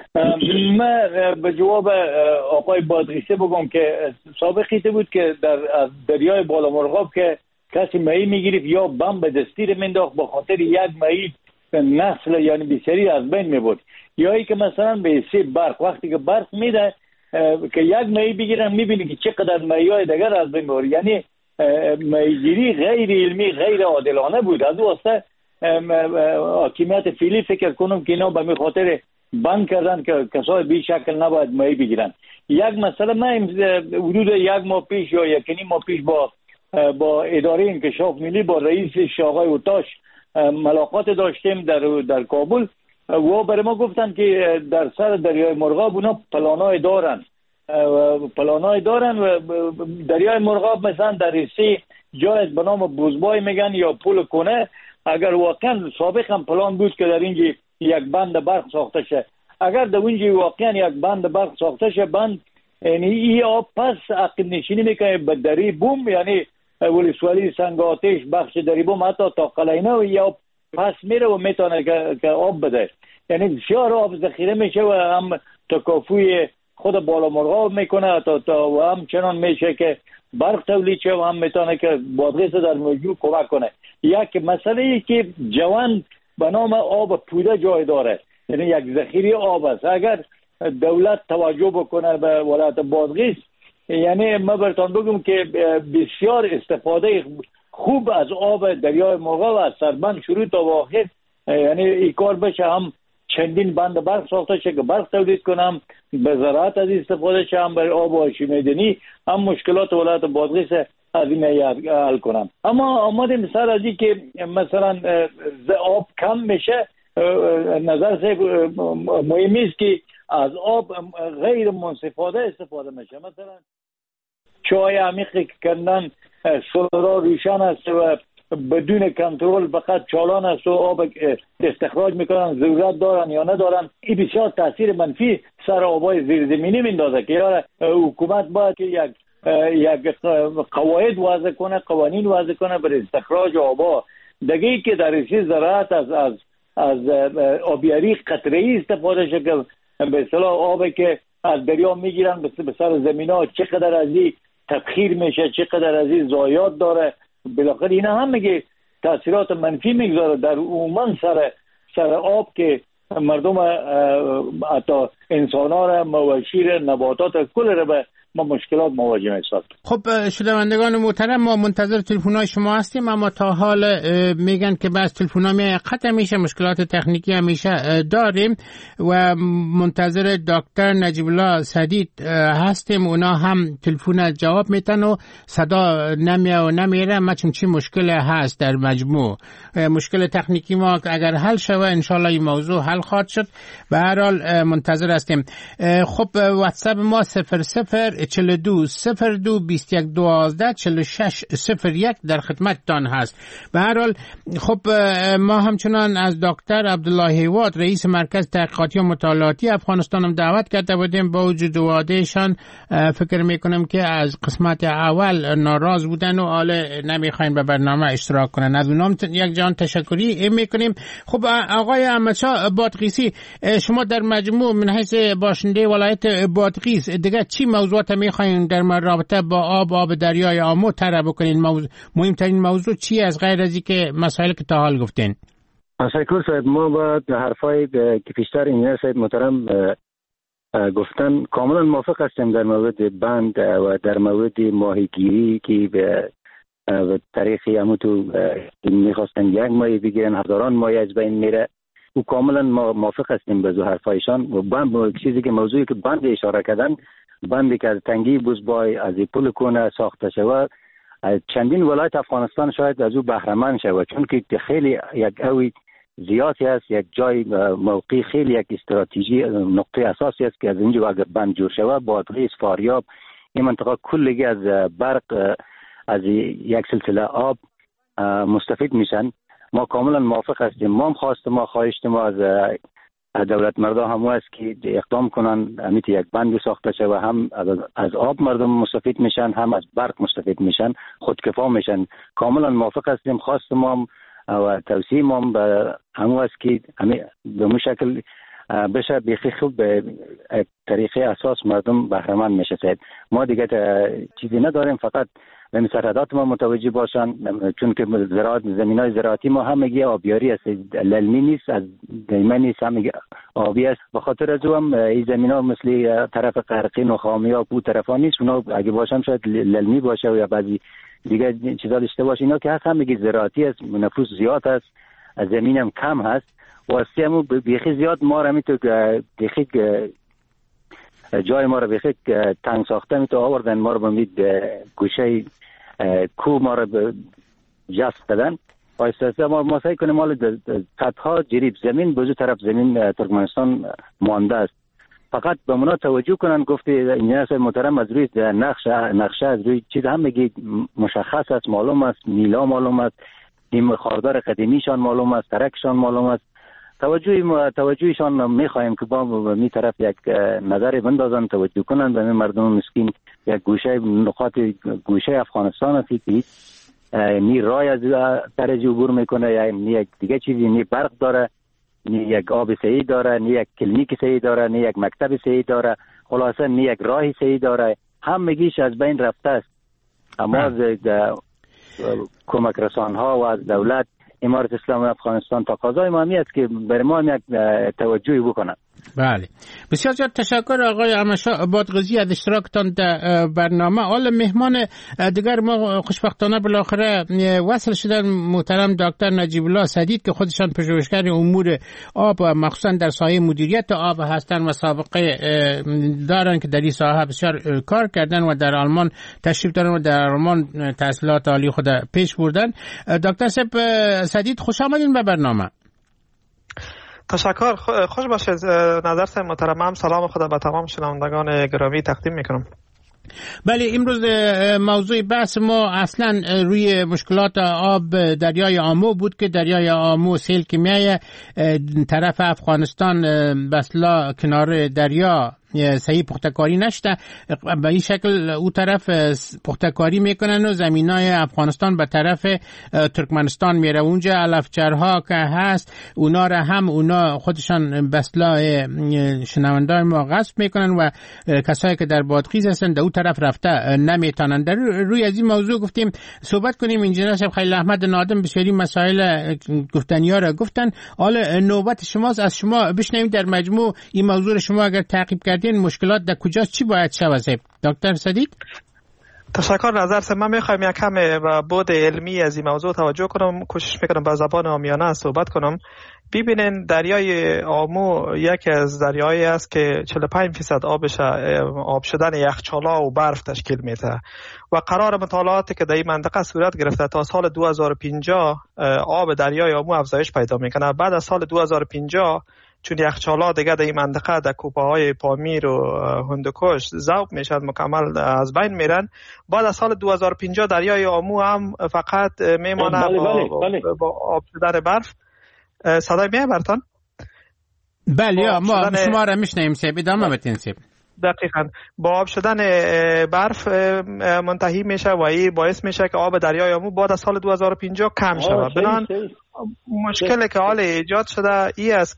S3: من به جواب آقای بادغیسی بگم که سابقی بود که در دریای بالا مرغاب که کسی ماهی میگیرید یا بم به دستیر مینداخت به خاطر یک ماهی نسل یعنی بیشتری از بین میبرد، یا ای که مثلا به سی برق وقتی که برق میده که یک ماهی بگیرن میبینی که چقدر ماهی‌های دیگر از بین میبرد. یعنی ماهیگیری غیر علمی غیر عادلانه بود. از واسه حاکمیت فعلی فکر کنم که اینا به خاطر بند کردن که کسای بی شکل نباید ماهی بگیرن. یک مسئله من حدود یک ماه پیش یا یک نیم ماه پیش با اداره انکشاف ملی با رئیس آقای اوتاش ملاقات داشتیم در کابل و برای ما گفتن که در سر دریای مرغاب اونا پلانای دارن و دریای مرغاب مثلا در سی جای به نام بوزبای میگن یا پول کنه. اگر واقعا سابق هم پلان بود که در اینجا یک بند برق ساخته شه، اگر در اونجا واقعا یک بند برق ساخته شه، بند یعنی این آب پس عقب نشینی میکنه به دری بوم، یعنی ولسوالی سنگ آتش بخش دری بوم حتی تا قلعینه و یا پس میره و میتونه که آب بده. یعنی بسیار آب ذخیره میشه و هم تکافوی خود بالا مرغاب میکنه تا و هم چنان میشه که برق تولید شه و هم میتونه که بادغیس در موضوع کمک کنه. یک مسئله ای که جوان به نام آب پوده جای داره، یعنی یک ذخیره آب است. اگر دولت توجه بکنه به ولایت بادغیس، یعنی من براتون بگم که بسیار استفاده خوب از آب دریای مرغاب از سربند شروع تا آخر، یعنی این کار بشه، هم چندین بند برق ساخته شه که برق تولید کنم، به زراعت از استفاده شه، هم برای آب و آشی میدنی، هم مشکلات ولایت بادغیس از این حل کنم. اما آمدیم سر از این که مثلا آب کم میشه، نظر صاحب مهمی است که از آب غیر منصفانه استفاده میشه. مثلا چای عمیق کردن سورا روشن است و بدون کنترل فقط چالان است و آب استخراج میکنن، ضرورت دارن یا ندارن. این بسیار تاثیر منفی سر آبای زیرزمینی میندازه که حکومت باید که یک قواعد وضع کنه، قوانین وضع کنه برای استخراج آبا. دیگه که در رشته زراعت از آبیاری قطره‌ای استفاده شه که به اصطلاح آبی که از دریا میگیرن به سر زمینا چقدر از این تبخیر میشه، چقدر از این ضایعات داره. بالاخره اینا هم میگه تاثیرات منفی میگذاره در عموما سر آب که مردم حتی انسان‌ها را، مواشی را، نباتات کل را به ما مشکلات مواجه میشیم.
S1: خب شنوندگان محترم، ما منتظر تلفن‌های شما هستیم، اما تا حال میگن که بعض تلفن‌ها قطع میشه، مشکلات تکنیکی همیشه داریم و منتظر دکتر نجیب الله سدید هستیم. اونا هم تلفن جواب میتن و صدا نمیه و نمیره. ما چی مشکل هست در مجموع، مشکل تکنیکی ما اگر حل شوه انشالله این موضوع حل خواهد شد. به هر حال منتظر هستیم. خب واتساپ ما 0042 02 21 12 46 01 در خدمتتان هست. به هر حال خب ما همچنان از دکتر عبدالله هیواد رئیس مرکز تحقیقاتی و مطالعاتی افغانستان هم دعوت کرده بودیم. با وجود وعدهشان فکر میکنم که از قسمت اول ناراض بودن و حالا نمیخواین به برنامه اشتراک کنن. از اونام یک جان تشکری میکنیم. خب آقای احمدشاه بادغیسی، شما در مجموع من حیث باشنده ولایت بادغیس دیگه چی موضوعات میخواین در رابطه با آب دریای آمو طرح بکنین؟ مهمترین موضوع چی از غیر از اینکه مسائل که تا حال گفتین؟
S6: تشکر صاحب. ما با حرفای که پیشتر انجینر صاحب محترم گفتن کاملا موافق هستیم در مورد بند و در مورد ماهیگیری که به طریقی همون تو میخواستن یک ماهی بگیرن، هزاران ماهی از بین میره و کاملا موافق هستیم به حرفایشان. و بند چیزی که موضوعی که بند اشاره کردن، بندی که از تنگی بوزبای از پل کنه ساخته شود، چندین ولایت افغانستان شاید از او بهره مند شود، چون که خیلی یک اوی زیادی است، یک جای موقعی خیلی یک استراتژی نقطه اساسی است که از اینجا اگر بند جور شود بادغیس، فاریاب، این منطقه کلگی از برق از یک سلسله آب مستفید میشن. ما کاملا موافق هستیم. ما خواهشت ما از دولت مردم هم است که اقدام کنن امیت یک بند ساخته شده و هم از آب مردم مستفید میشن، هم از برق مستفید میشن، خودکفا میشن. کاملا موافق هستیم. خواست ما و توصیه ما به همون است که به مو شکل بشه بیخی خوب به طریقه اساس مردم بهره مند میشه. ما دیگه چیزی نداریم، فقط به سرحدات ما متوجه باشن، چون که زمینای زراعتی ما همگی آبیاری است، للمی نیست، از دیمه نیست، همگی آبی است. به خاطر از هم این زمینا مثل طرف قرقین و خامیاب و طرفا نیست، اونا اگه باشم شاید للمی باشه و یا بعضی دیگه چیزا داشته باشه. اینا که هست همگی زراعتی است، نفوس زیاد است، زمین هم کم هست و اصلا بیخی زیاد ما را میتو بیخی جای ما را بیخی تنگ ساخته میتو آوردن، ما را بمید گوشه کو ما را جست دادن. آیسته ما سعی کنیم مال صدها جریب زمین بزرگ طرف زمین ترکمنستان مانده است. فقط به منا توجه کنن. گفته انجینر صاحب محترم از روی نقشه از روی چیز هم میگی مشخص است، معلوم است، میلا معلوم است، این خاردار قدیمیشان معلوم است، ترکشان معلوم است. توجهشان میخوایم که با می طرف یک نظر بندازن، توجه کنن به مردم مسکین. یک گوشه نقاط گوشه افغانستان است که نی رای از درجه عبور میکنه، یا نی یک دیگه چیزی، نی برق داره، نی یک آب صحیح داره، نی یک کلینیک صحیح داره، نی یک مکتب صحیح داره، خلاصه نی یک راه صحیح داره. همگیش از بین رفته است. اما از کمک رسانها و از دولت امارت اسلامی افغانستان تقاضای ما است که برای ما یک توجهی بکنن.
S1: بله، بسیار زیاد تشکر آقای احمدشاه بادغیزی از اشتراکتان در برنامه. حالا مهمان دیگر ما خوشبختانه بالاخره وصل شدن، محترم دکتر نجیب الله سدید که خودشان پژوهشگر امور آب و مخصوصا در سایه مدیریت آب هستند و سابقه دارن که در این ساحه بسیار کار کردن و در آلمان تشریف دارن و در آلمان تحصیلات عالی خود پیش بردن. دکتر سدید خوش آمدین به برنامه.
S7: تشکر، خوش باشید. نظرت محترمم، سلام خدا به تمام شنوندگان گرامی تقدیم میکنم.
S1: بله، امروز موضوع بحث ما اصلا روی مشکلات آب دریای آمو بود که دریای آمو سیل که میایه طرف افغانستان بسلا کنار دریا صحیح پختکاری نشده، به این شکل او طرف پختکاری میکنن و زمینای افغانستان به طرف ترکمنستان میره. اونجا علفچرها که هست اونا را هم اونا خودشان بسلا شنوندای ما غصب میکنن و کسایی که در بادغیس هستن در او طرف رفته نمیتونن. در روی از این موضوع گفتیم صحبت کنیم. انجینر صاحب خلیل احمد نادم بسیاری مسائل گفتنی‌ها را گفتن. حالا نوبت شماست، از شما بشنویم در مجموع این موضوع شما اگر تعقیب این مشکلات در کجاست، چی باید شود؟ دکتر سدید.
S7: تشکر. نظر من میخوایم یک کم و بود علمی از این موضوع توجه کنم، کوشش میکنم با زبان عامیانه صحبت کنم. ببینین دریای آمو یکی از دریایی است که 45% آبش آب شدن یخچال‌ها و برف تشکیل میده و قرار مطالعاتی که در این منطقه صورت گرفته تا سال 2050 آب دریای آمو افزایش پیدا میکنه. بعد از سال 2050 چون یخچال‌ها دیگه در این منطقه در کوپه‌های پامیر و هندوکش ذوب میشن، مکمل از بین میرن. بعد از سال 2050 دریای آمو هم فقط میمانه با آب شدن برف. صدای میاد براتون؟
S1: بله، ما شما را میشنیم. سیب ادامه بدین. سیب
S7: دقیقاً با آب شدن برف منتهی میشه و این باعث میشه که آب دریای آمو بعد از سال 2050 کم شود. بنابراین مشکلی که حال ایجاد شده ای است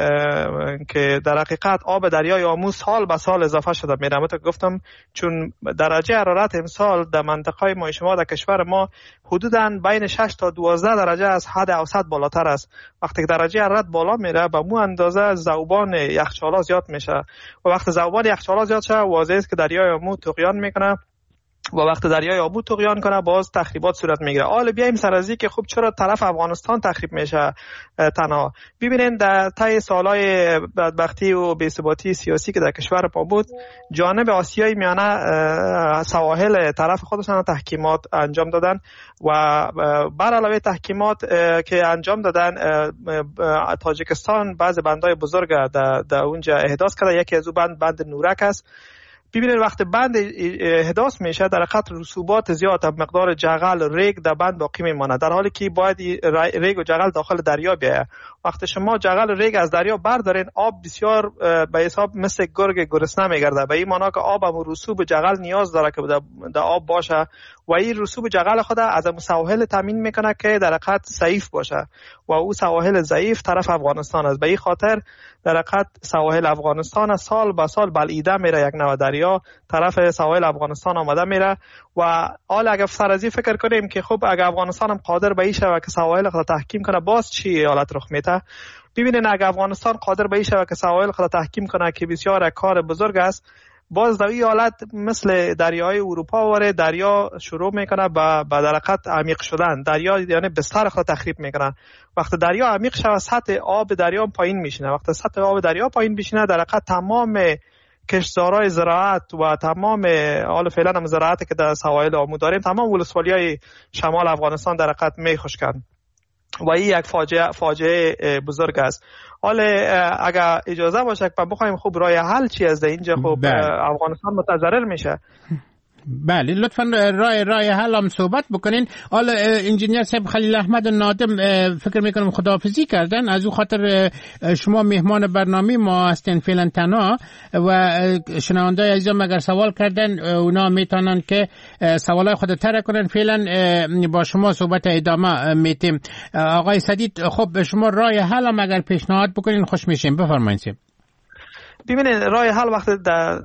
S7: که در حقیقت آب دریای آمو سال به سال اضافه شده میره. من گفتم چون درجه حرارت امسال در منطقه ما شما در کشور ما حدوداً بین 6 تا 12 درجه از حد اوسط بالاتر است. وقتی که درجه حرارت بالا میره به مو اندازه ذوبان یخچال‌ها زیاد میشه و وقتی ذوبان یخچال‌ها زیاد شه واضح است که دریای آمو طغیان میکنه و وقت دریای آمو طغیان کنه باز تخریبات صورت میگیره. حالا بیایم سر از این که خب چرا طرف افغانستان تخریب میشه تنها. ببینید در طی سالهای بدبختی و بی‌ثباتی سیاسی که در کشور ما بود، جانب آسیای میانه سواحل طرف خودشان تحکیمات انجام دادن و بر علاوه تحکیمات که انجام دادن تاجیکستان بعض بندهای بزرگ در اونجا احداث کرده. یکی از اون بند نورک است. ببینید وقتی بند احداث میشه در حقیقت رسوبات زیاد، مقدار جغل ریگ در بند باقی میمانه، در حالی که باید ریگ و جغل داخل دریا بیاید. وقتی شما جغل ریگ از دریا بردارین آب بسیار به حساب مثل گرگ گرسنه میگرده. به این معنی که آب هم رسوب جغل نیاز داره که در آب باشه و این رسوب جغل خود از سواحل تامین میکنه که در حقیقت ضعیف باشه و او سواحل ضعیف طرف افغانستان است. به این خاطر در حقیقت سواحل افغانستان سال به سال بلعیده میره، یک نوع دریا طرف سواحل افغانستان آمده میره و حالا اگه فرضی فکر کنیم که خب اگه افغانستان هم قادر به این شود که سواحل خود تحکیم کنه باز چی حالت رخ میده؟ ببینید اگه افغانستان قادر به این شود که سواحل خود تحکیم کنه که بسیار کار بزرگ است، باز در این حالت مثل دریای اروپا واره دریا شروع میکنه به در حقیقت عمیق شدن. دریا یعنی بستر خود تخریب میکنه. وقتی دریا عمیق شود سطح آب دریا پایین میشینه. وقتی سطح آب دریا پایین بشینه در حقیقت تمام کشتزارهای زراعت و تمام حال فعلا هم زراعتی که در سواحل آمو داریم تمام ولسوالی‌های شمال افغانستان در حقیقت میخشکن و این یک فاجعه بزرگ است. حالا اگر اجازه باشه که بخوایم خب راه حل چی از اینجا خب افغانستان متضرر میشه.
S1: بله لطفاً راه حل هم صحبت بکنین. حالا انجینیر صاحب خلیل احمد نادم فکر میکنم خداحافظی کردن، از او خاطر شما مهمان برنامه ما هستین فعلا تنها و شنوندای عزیزم اگر سوال کردن اونا میتونن که سوالای خود طرح کنن. فعلا با شما صحبت ادامه میتیم. آقای سدید خب شما راه حل هم اگر پیشنهاد بکنین خوش میشیم. بفرمایید.
S7: ببینید راه حل وقتی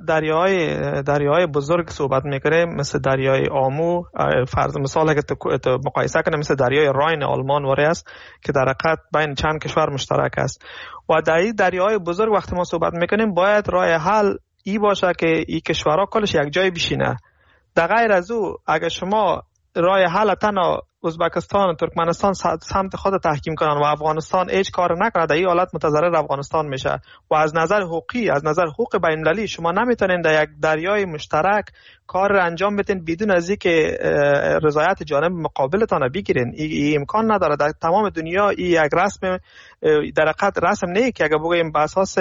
S7: دریاهای بزرگ صحبت میکنه مثل دریای آمو، فرض مثال اگه تو مقایسه کنه مثل دریای راین آلمان وری است که در حقیقت بین چند کشور مشترک است و در این دریاهای بزرگ وقتی ما صحبت میکنیم باید راه حل ای باشه که این کشورها کلش یک جای بشینه. در غیر از او اگه شما راه حل تنها ازبکستان و ترکمنستان سمت خود تحکیم کنن و افغانستان هیچ کار نکنه، در این حالت متضرر افغانستان میشه و از نظر حقوقی، از نظر حقوق بین المللی شما نمیتونین در یک دریای مشترک کار را انجام بدین بدون از اینکه رضایت جانب مقابلتان بگیرین. این امکان نداره. در تمام دنیا این یک رسم در حقیقت رسم نه که اگه بگویم بر اساس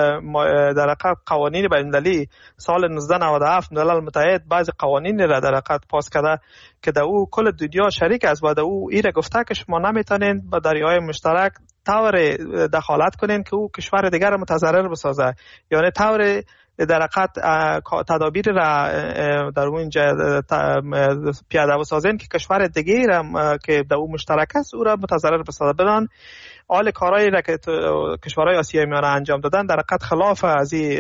S7: در حقیقت قوانین بین المللی سال 1997 ملل متحد بعضی قوانین را در حقیقت پاس کرده که در او کل دنیا شریک است و در او ایره گفته که شما نمیتونین با دریای مشترک طور دخالت کنین که او کشور دیگر متضرر بسازه، یعنی طور در حقیقت تدابیر را در اونجا پیاده بسازین که کشور دیگه را که در او مشترک است او را متضرر بسازه. بدان حال کارهایی را که کشورهای آسیای میانه انجام دادن در حقیقت خلاف از این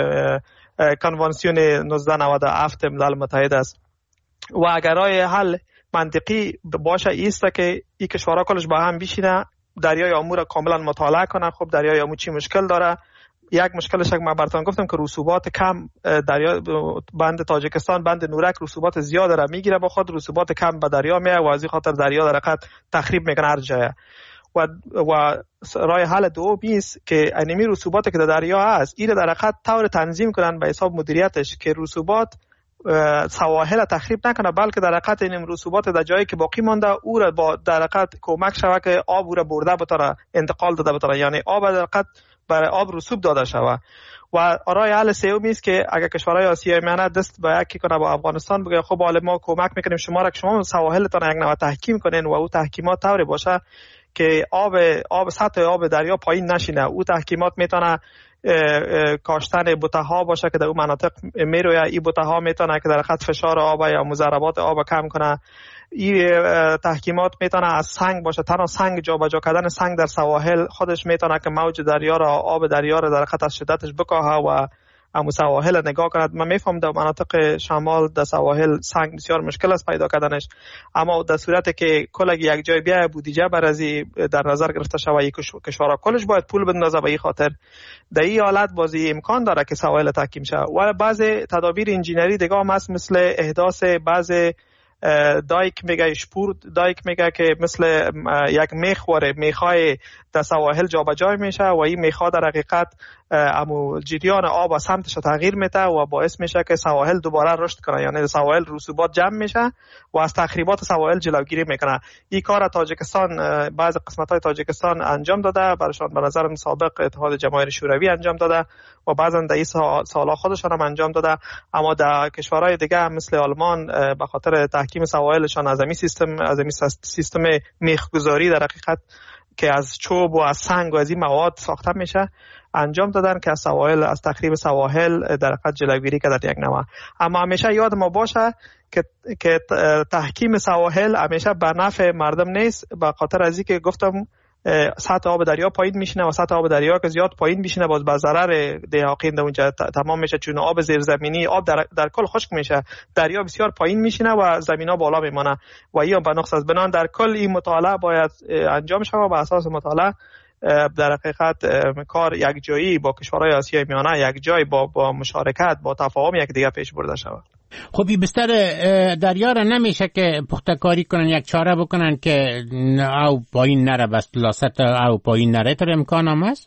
S7: کنوانسیون 1997 ملل متحد است و اگر راه حل منطقی باشه ایسته که این کشورها کلش با هم بشینه دریای آمو را کاملا مطالعه کنن. خب دریای آمو چی مشکل داره؟ یک مشکلش که من براتون گفتم که رسوبات کم، دریا بند تاجیکستان بند نورک رسوبات زیاد را میگیره با خود، رسوبات کم به دریا میاد و از این خاطر دریا در حقیقت تخریب میکنه هر جای. و راه حل دوم است که انمی رسوبات که در دریا هست این در حقیقت طور تنظیم کنن به حساب مدیریتش که رسوبات سواحل تخریب نکنه، بلکه در حقیقت این رسوبات در جایی که باقی مانده او را با در حقیقت کمک شود که آب او را برده بتونه انتقال داده بتونه، یعنی آب در حقیقت برای آب رسوب داده شود. و راه حل سومی است که اگر کشورهای آسیای میانه دست به یکی کنه با افغانستان بگه خب حالا ما کمک میکنیم شما را که شما سواحلتون یک نوع تحکیم کنین و او تحکیمات طوری باشه که سطح آب دریا پایین نشینه. او تحکیمات میتونه کاشتن بوته‌ها باشه که در اون مناطق میرویه، این بوته‌ها میتونه که در خط فشار آب یا مضربات آب کم کنه. این تحکیمات میتونه از سنگ باشه، تنها سنگ جابجا کردن سنگ در سواحل خودش میتونه که موج دریا را، آب دریا را در خط از شدتش بکاهه و امو سواحل نگاه کند. من میفهم در مناطق شمال در سواحل سنگ بسیار مشکل است پیدا کردنش، اما در صورتی که کل یک جای بیای بودجه برازی در نظر گرفته شود کشورها کلش باید پول بندازه به این خاطر در این حالت بازی امکان داره که سواحل تحکیم شود. و بعض تدابیر انجینری دیگه هم هست مثل احداث بعض دایک میگه شپور دایک میگه که مثل یک میخای در سواحل جابجا میشه و این میخا در حقیقت امو جریان آب و سمتش تغییر میده و باعث میشه که سواحل دوباره رشد کنه، یعنی سواحل رسوبات جمع میشه و از تخریبات سواحل جلوگیری میکنه. این کار تاجیکستان بعض قسمت های تاجیکستان انجام داده، برشان به نظر سابق اتحاد جماهیر شوروی انجام داده و بعضا در این سالا خودشان هم انجام داده. اما در کشورهای دیگه مثل آلمان به خاطر تحکیم سواحلشان از این سیستم میخگذاری در حقیقت که از چوب و از سنگ و از این مواد ساخته میشه انجام دادن که از سواحل، از تخریب سواحل در حقیقت جلوگیری کرده یک نوع. اما همیشه یاد ما باشه که تحکیم سواحل همیشه به نفع مردم نیست، به خاطر از اینکه گفتم سطح آب دریا پایین میشینه و سطح آب دریا که زیاد پایین میشینه باز به ضرر دهاقین اونجا تمام میشه، چون آب زیرزمینی آب در کل خشک میشه، دریا بسیار پایین میشینه و زمینا بالا میمونه و این به نقص از بنان در کل این مطالعه باید انجام شود و به اساس مطالعه در حقیقت کار یک جایی با کشورهای آسیای میانه یک جای با مشارکت با تفاهم یک دیگه پیش برده شود.
S1: خب این بستر دریا را نمیشه که پخته کاری کنن، یک چاره بکنن که او پایین نره، بس لاست او پایین نره، تر امکان هم هست؟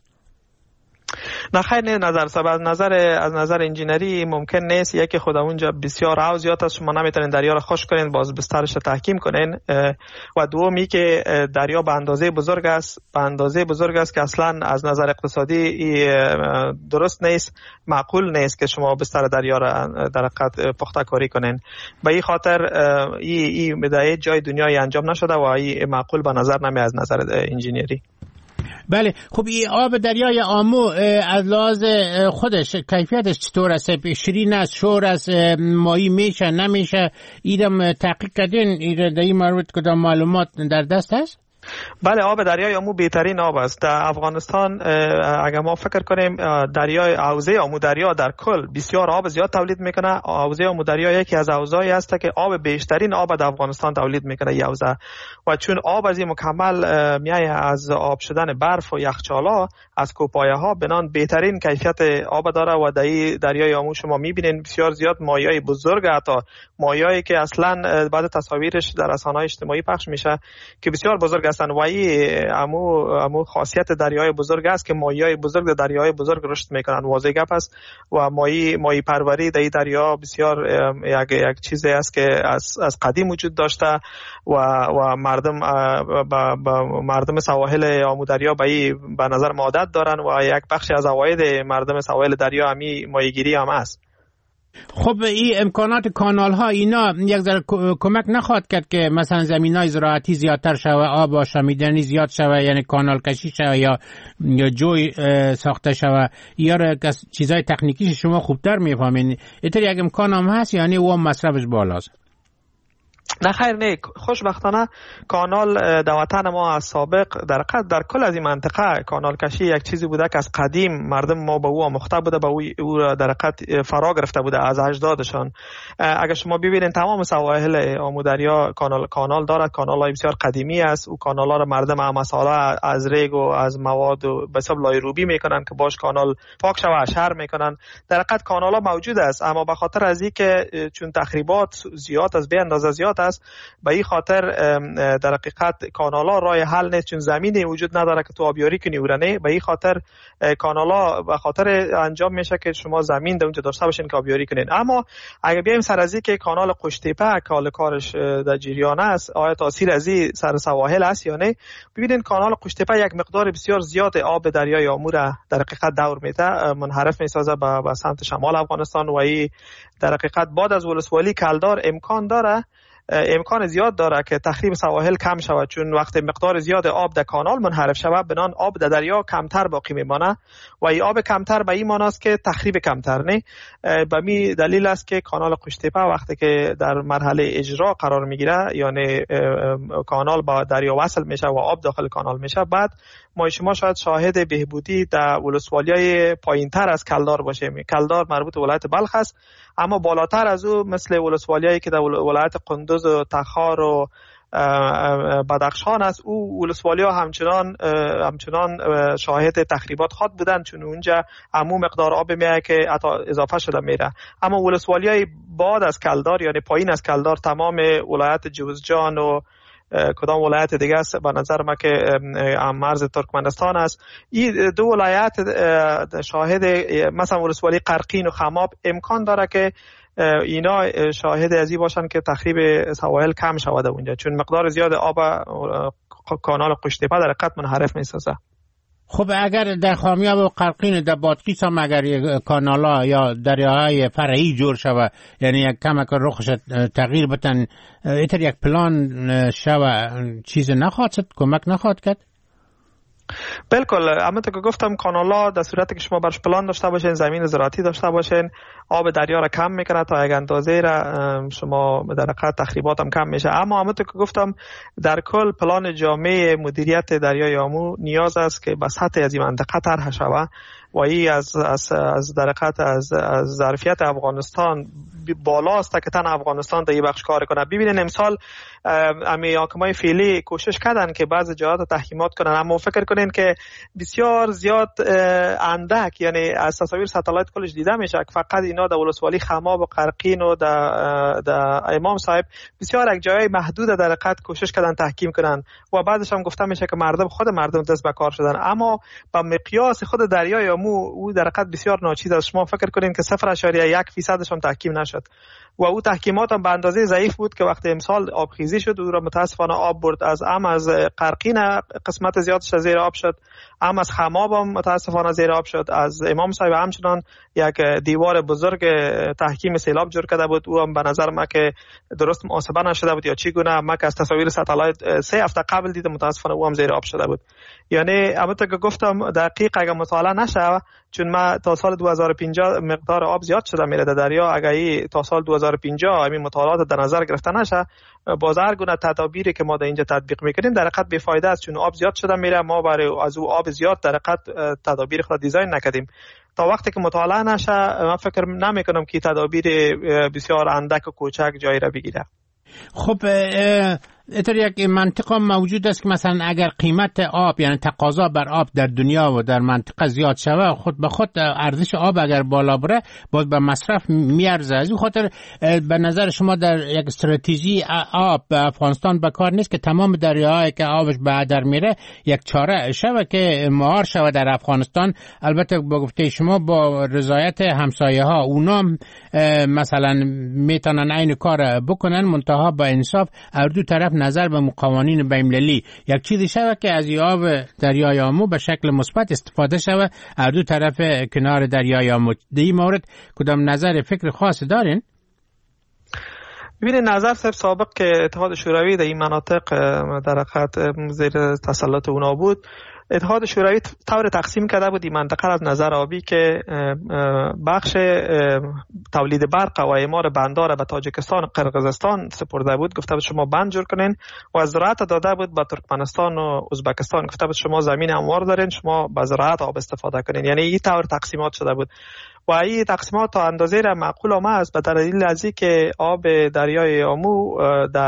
S7: نه خیر، نه از نظر انجینری ممکن نیست. یکی خود اونجا بسیار او زیاد است، شما نمیتونین دریا را خشک کنین باز بسترش را تحکیم کنین. و دومی که دریا به اندازه بزرگ است که اصلا از نظر اقتصادی درست نیست، معقول نیست که شما بستر دریا را در حقیقت پخته کاری کنین. به این خاطر این در جای دنیای انجام نشده و این معقول به نظر نمی از نظر انجینری.
S1: بله. خب این آب دریای آمو از لحاظ خودش کیفیتش چطور است؟ شیرین است، شور است، مایی میشه نمیشه؟ ایدم تحقیق کردین؟ در این مربوط کدام معلومات در دست هست؟
S7: بله، آب دریای آمو بهترین آب است در افغانستان. اگر ما فکر کنیم دریای حوزه آمو دریا در کل بسیار آب زیاد تولید میکنه. حوزه آمو دریا یکی از حوزه‌ای است که آب بیشترین آب در افغانستان تولید میکنه این حوزه، و چون آب از این مکمل میایه از آب شدن برف و یخچالا از کوپایه ها، بنان بهترین کیفیت آب داره. و در دریای آمو شما میبینین بسیار زیاد ماهیای بزرگ، حتی ماهیایی که اصلا بعد تصاویرش در رسانه‌های اجتماعی پخش میشه که بسیار بزرگ هستند. و این امو خاصیت دریای بزرگ است که ماهیای بزرگ در دریای بزرگ رشد میکنن. واضح گپ است. و ماهی پروری در این دریا بسیار یک چیزی است که از قدیم وجود داشته و مردم سواحل آمو دریا به نظر عادت دارن و یک بخشی از عواید مردم سواحل دریا همی ماهیگیری هم است.
S1: خب این امکانات کانال ها اینا یک ذره کمک نخواهد کرد که مثلا زمینای زراعتی زیادتر شوه، آب آشامیدنی زیاد شوه، یعنی کانال کشی شوه یا جوی ساخته شوه، یا چیزای تکنیکی شما خوبتر میفهمین؟ اینطور یک امکان هم هست یعنی او مصرفش بالاست؟
S7: نه خیر، نه. خوشبختانه کانال در وطن ما از سابق در کل از این منطقه کانال کشی یک چیزی بوده که از قدیم مردم ما به او آموخته بوده، به او در حقیقت فرا گرفته بوده از اجدادشان. اگر شما ببینید تمام سواحل آمو دریا کانال دارد، کانال‌های بسیار قدیمی است. او کانال‌ها را مردم هم مساله از ریگ و از مواد و به حساب لایروبی میکنن که باش کانال پاک شوه شهر میکنن. در حقیقت کانال‌ها موجود است، اما به خاطر از اینکه چون تخریبات زیاد است، به اندازه زیاد است، به این خاطر در حقیقت کانالا راه حل نیست، چون زمینی وجود نداره که تو آبیاری کنی ورنه. به این خاطر کانالا به خاطر انجام میشه که شما زمین در اونجا داشته باشین که آبیاری کنین. اما اگه بیایم سر از این که کانال قشتیپه کارش در جریان است، آیا تاثیر از این سر سواحل است یا نه؟ ببینید کانال قشتیپه یک مقدار بسیار زیاد آب دریای آمو را در حقیقت دور میده، منحرف میسازه به سمت شمال افغانستان. و این در حقیقت بعد از ولسوالی کلدار امکان زیاد داره که تخریب سواحل کم شود، چون وقتی مقدار زیاد آب در کانال منحرف شود بنان آب در دریا کمتر باقی میمانه و این آب کمتر به این معنی است که تخریب کمتر نه. به می دلیل است که کانال قشتیپه وقتی که در مرحله اجرا قرار میگیره، یعنی کانال با دریا وصل میشه و آب داخل کانال میشه، بعد ما شما شاید شاهد بهبودی در ولسوالی‌های پایینتر از کلدار باشیم. کلدار مربوط به ولایت بلخ است، اما بالاتر از او مثل ولسوالیایی که در ولایت قندوز و تخار و بدخشان است، او ولسوالی‌ها همچنان شاهد تخریبات خود بودند، چون اونجا عموم مقدار آب میاد که حتی اضافه شده میره. اما ولسوالی‌های بعد از کلدار یعنی پایین از کلدار، تمام ولایت جوزجان و کدام ولایت دیگه است به نظر ما که مرز ترکمنستان است، این دو ولایت شاهد مثلا ولسوالی قرقین و خماب امکان داره که اینا شاهد از این باشن که تخریب سواحل کم شود اونجا، چون مقدار زیاد آب کانال قشتیپه در حقیقت منحرف میسازه.
S1: خب اگر در خامیاب و قرقین در بادغیس هم اگر کانالا یا دریاهای فرعی جور شود، یعنی یک کمک رخش تغییر بتن، ایتر یک پلان شود، چیز نخواهد شد، کمک نخواهد کرد؟
S7: بالکل. اما که گفتم کانالا در صورتی که شما برش پلان داشته باشین، زمین زراعتی داشته باشین، آب دریا را کم میکنه تا یک اندازه را شما در حقیقت تخریبات هم کم میشه. اما که گفتم در کل پلان جامع مدیریت دریای آمو نیاز است که به سطح از این منطقه طرح شود و این از در حقیقت از ظرفیت افغانستان بالاست که تن افغانستان در این بخش کار کنه. ببینید امسال امی حاکمای فعلی کوشش کردن که بعضی جهات تحکیمات کنن، اما فکر کنین که بسیار زیاد اندک، یعنی از تصاویر ستالایت کلش دیده میشه که فقط اینا در ولسوالی خماب و قرقین و در امام صاحب بسیار یک جای محدود در حقیقت کوشش کردن تحکیم کنن و بعدش هم گفته میشه که مردم دست به کار شدن، اما با مقیاس خود دریای آمو او در حقیقت بسیار ناچیز است. شما فکر کنین که 0.1% هم تحکیم نشد و او تحکیمات هم به اندازه ضعیف بود که وقتی امسال آبخیزی شد او را متاسفانه آب برد. از قرقین قسمت زیادش زیر آب شد، از خماب هم متاسفانه زیر آب شد، از امام صاحب همچنان یک دیوار بزرگ تحکیم سیلاب جور کرده بود، او هم به نظر ما که درست محاسبه نشده بود یا چی گونه. ما که از تصاویر ستالایت 3 هفته قبل دیدم، متاسفانه او هم زیر آب شده بود. یعنی البته که گفتم دقیق اگه مطالعه نشه چون ما تا سال 2050 مقدار آب زیاد شده میره در دریا. اگه تا سال 2050 همین مطالعات در نظر گرفته نشه، باز هر گونه تدابیری که ما در اینجا تطبیق میکنیم در حقیقت بی‌فایده است، چون آب زیاد شده میره. ما برای از او آب زیاد در حقیقت تدابیر خود دیزاین نکردیم. تا وقتی که مطالعه نشه من فکر نمیکنم که تدابیر بسیار اندک و کوچک جای را بگیره.
S1: خب اینطور یک منطقه موجود است که مثلا اگر قیمت آب یعنی تقاضا بر آب در دنیا و در منطقه زیاد شود، خود به خود ارزش آب اگر بالا بره باز به مصرف میارزه. از این خاطر به نظر شما در یک استراتژی آب به افغانستان به کار نیست که تمام دریاهایی که آبش به هدر میره یک چاره شود که مهار شود در افغانستان؟ البته با گفته شما با رضایت همسایه ها، اونا مثلا میتونن این کار بکنن، منتها با انصاف هر دو طرف نظر به قوانین بین‌المللی یک چیزی شود که از آب دریای آمو به شکل مثبت استفاده شود هر دو طرف کنار دریای آمو. در این مورد کدام نظر فکر خاص دارین؟
S7: ببینید نظر سابق که اتحاد شوروی در این مناطق در حقیقت زیر تسلط اونا بود، اتحاد شوروی طور تقسیم کرده بود این منطقه از نظر آبی که بخش تولید برق و اعمار بندار به تاجیکستان و قرقیزستان سپرده بود. گفته بود شما بند جور کنین و از زراعت داده بود به ترکمنستان و ازبکستان. گفته بود شما زمین هموار دارین، شما به زراعت آب استفاده کنین. یعنی این طور تقسیمات شده بود و این تقسیمات تا اندازه را معقول آمده است به دلیل از اینکه آب دریای آمو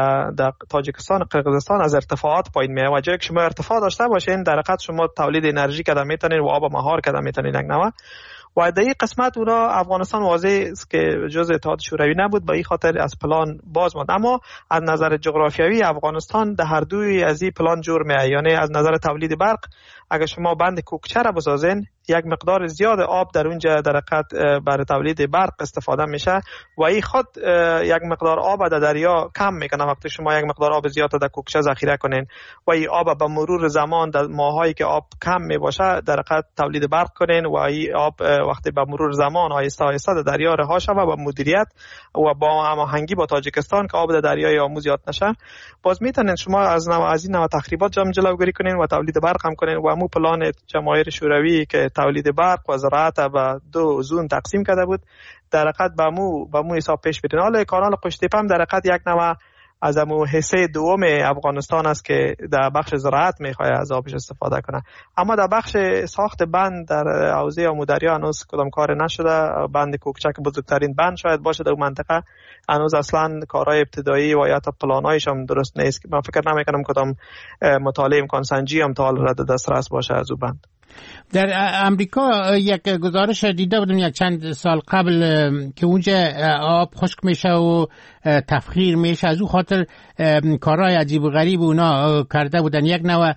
S7: در تاجیکستان و قرقیزستان از ارتفاعات پایین میاد و جایی که شما ارتفاع داشته باشین در حقیقت شما تولید انرژی کردن میتونین و آب مهار کردن میتونین یک نوع. و در این قسمت اونا افغانستان واضح است که جزء اتحاد شوروی نبود، به این خاطر از پلان باز ماند. اما از نظر جغرافیایی افغانستان در هر دوی از این پلان جور میاد. یعنی از نظر تولید برق اگر شما بند کوکچه را بسازین یک مقدار زیاد آب در اونجا در حقیقت برای تولید برق استفاده میشه و این خود یک مقدار آب در دریا کم میکنه. وقتی شما یک مقدار آب زیاد در کوکچه ذخیره کنین و این آب به مرور زمان در ماهایی که آب کم میباشه در حقیقت تولید برق کنین و این آب وقتی به مرور زمان آهسته آهسته در دریا رها شود و مدیریت و با هماهنگی با تاجیکستان که آب در دریای آمو زیاد نشه، باز میتونین شما از این نوع تخریبات جلوگیری کنین و تولید برق هم کنین. و همون پلان جماهیر شوروی که تولید برق و زراعت به دو زون تقسیم کرده بود در حقیقت به مو حساب پیش برین. حالا کانال قشتیپ هم در حقیقت یک نوع از امو حصه دوم افغانستان است که در بخش زراعت میخواد از آبش استفاده کنه. اما در بخش ساخت بند در حوزه آمو دریا هنوز کدام کار نشده. بند کوکچه که بزرگترین بند شاید باشه در منطقه، هنوز اصلا کارهای ابتدایی و یا تا پلانایش هم درست نیست. من فکر نمیکنم کدام مطالعه امکان سنجی هم تا حال رد دسترس باشه از او بند.
S1: در امریکا یک گزارش دیده بودم یک چند سال قبل که اونجا آب خشک میشه و تفخیر میشه، از اون خاطر کارهای عجیب و غریب اونا کرده بودن. یک نوع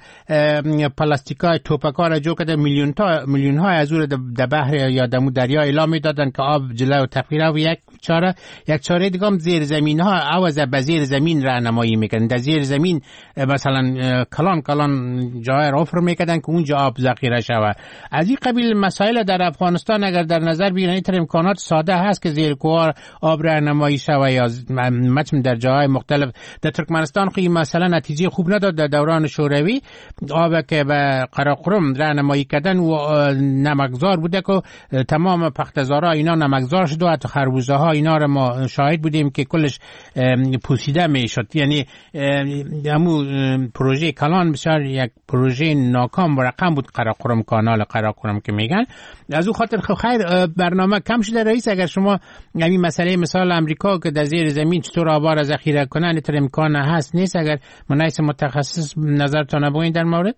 S1: پلاستیکای توپکا را جو کرده، میلیون های از اون در بحر یا در دریا اعلام میدادن که آب جلو تفخیر. و یک چاره دیگه هم زیر زمین ها عوض به زیر زمین راهنمایی میکنن. در زیر زمین مثلا کلان جای را حفر میکردن که اونجا آب ذخیره شود. از این قبیل مسائل در افغانستان اگر در نظر بگیرن این امکانات ساده هست که زیر کوه آب راهنمایی شود یا مثلا در جاهای مختلف. در ترکمنستان خیلی مثلا نتیجه خوب نداد در دوران شوروی. آب که به قراقرم راهنمایی کردن و نمکزار بوده که تمام پختزارا اینا نمکزار شد و حتی خربوزه ها اینا رو ما شاهد بودیم که کلش پوسیده میشد. یعنی همون پروژه کلان بسیار یک پروژه ناکام و رقم بود، قراقرم کانال قراقرم که میگن. از اون خاطر خیر برنامه کم شده رئیس. اگر شما همین مسئله مثال امریکا که در زیر زمین چطور آب را ذخیره کنن اینطور امکان هست نیست؟ اگر منایس متخصص نظرتون بگوین در مورد.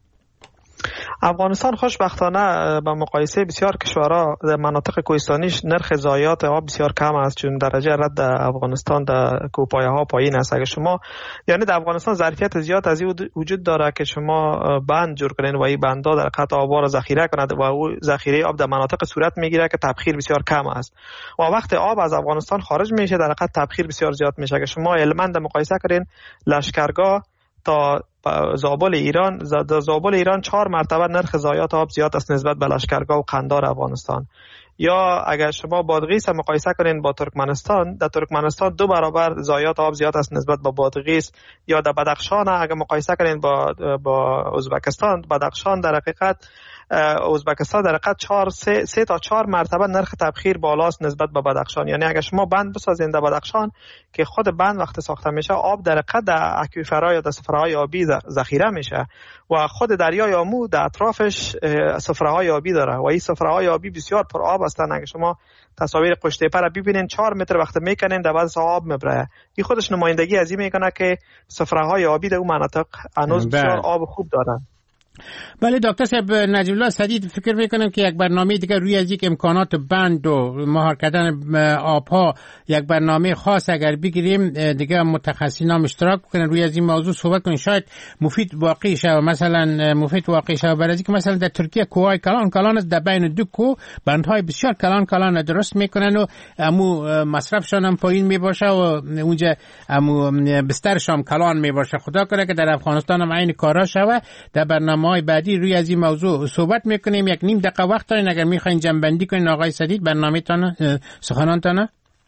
S7: افغانستان خوشبختانه با مقایسه بسیار کشورها در مناطق کوهستانیش نرخ ضایعات آب بسیار کم است، چون درجه رد افغانستان در کوهپایه ها پایین است. اگر شما یعنی در افغانستان ظرفیت زیاد از این وجود داره که شما بند جور کنین و این بندها در قطع آب را ذخیره کند و او ذخیره آب در مناطق صورت میگیره که تبخیر بسیار کم است. و وقتی آب از افغانستان خارج میشه در قطع تبخیر بسیار زیاد میشه. که شما علماً مقایسه کنین لشکرگاه تا زابل ایران 4 مرتبه نرخ ضایعات آب زیاد است نسبت به لشکرگاه و قندار افغانستان. یا اگر شما بادغیس مقایسه کنین با ترکمنستان، در ترکمنستان 2 برابر ضایعات آب زیاد است نسبت به بادغیس. یا در بدخشان اگر مقایسه کنین با ازبکستان، بدخشان در حقیقت ازبکستان در حقیقت 3 تا 4 مرتبه نرخ تبخیر بالاست نسبت به بدخشان. یعنی اگر شما بند بسازین در بدخشان که خود بند وقتی ساخته میشه آب در حقیقت در اکویفرها یا در سفره‌های آبی ذخیره میشه و خود دریای آمو در اطرافش سفره‌های آبی داره و این سفره‌های آبی بسیار پر آب هستند. اگر شما تصاویر قشتیپه را ببینین 4 متر وقت میکنین در بعض آب میبره. این خودش نمایندگی از این میکنه که سفره‌های آبی در اون مناطق هنوز بسیار آب خوب دارن.
S1: بله دکتر صاحب نجیب الله سدید فکر میکنم که یک برنامه دیگه روی از یک امکانات بند و مهار کردن آبها یک برنامه خاص اگر بگیریم دیگه متخصصین هم اشتراک کنن روی از این موضوع صحبت کنیم شاید مفید واقعی شه. مثلا مفید واقعی شه برای اینکه مثلا در ترکیه کوههای کلان است، در بین دو کوه بندهای بسیار کلان درست میکنن و امو مصرفشان هم پایین میباشه و اونجا امو بسترشان کلان میباشه. خدا کنه که در افغانستان هم عین کارا شوه. در برنامه‌های بعدی روی از این موضوع صحبت میکنیم. یک نیم دقیقه وقت دارین اگر میخواین جنبندی کنین آقای سدید برنامه‌تان سخنانتان.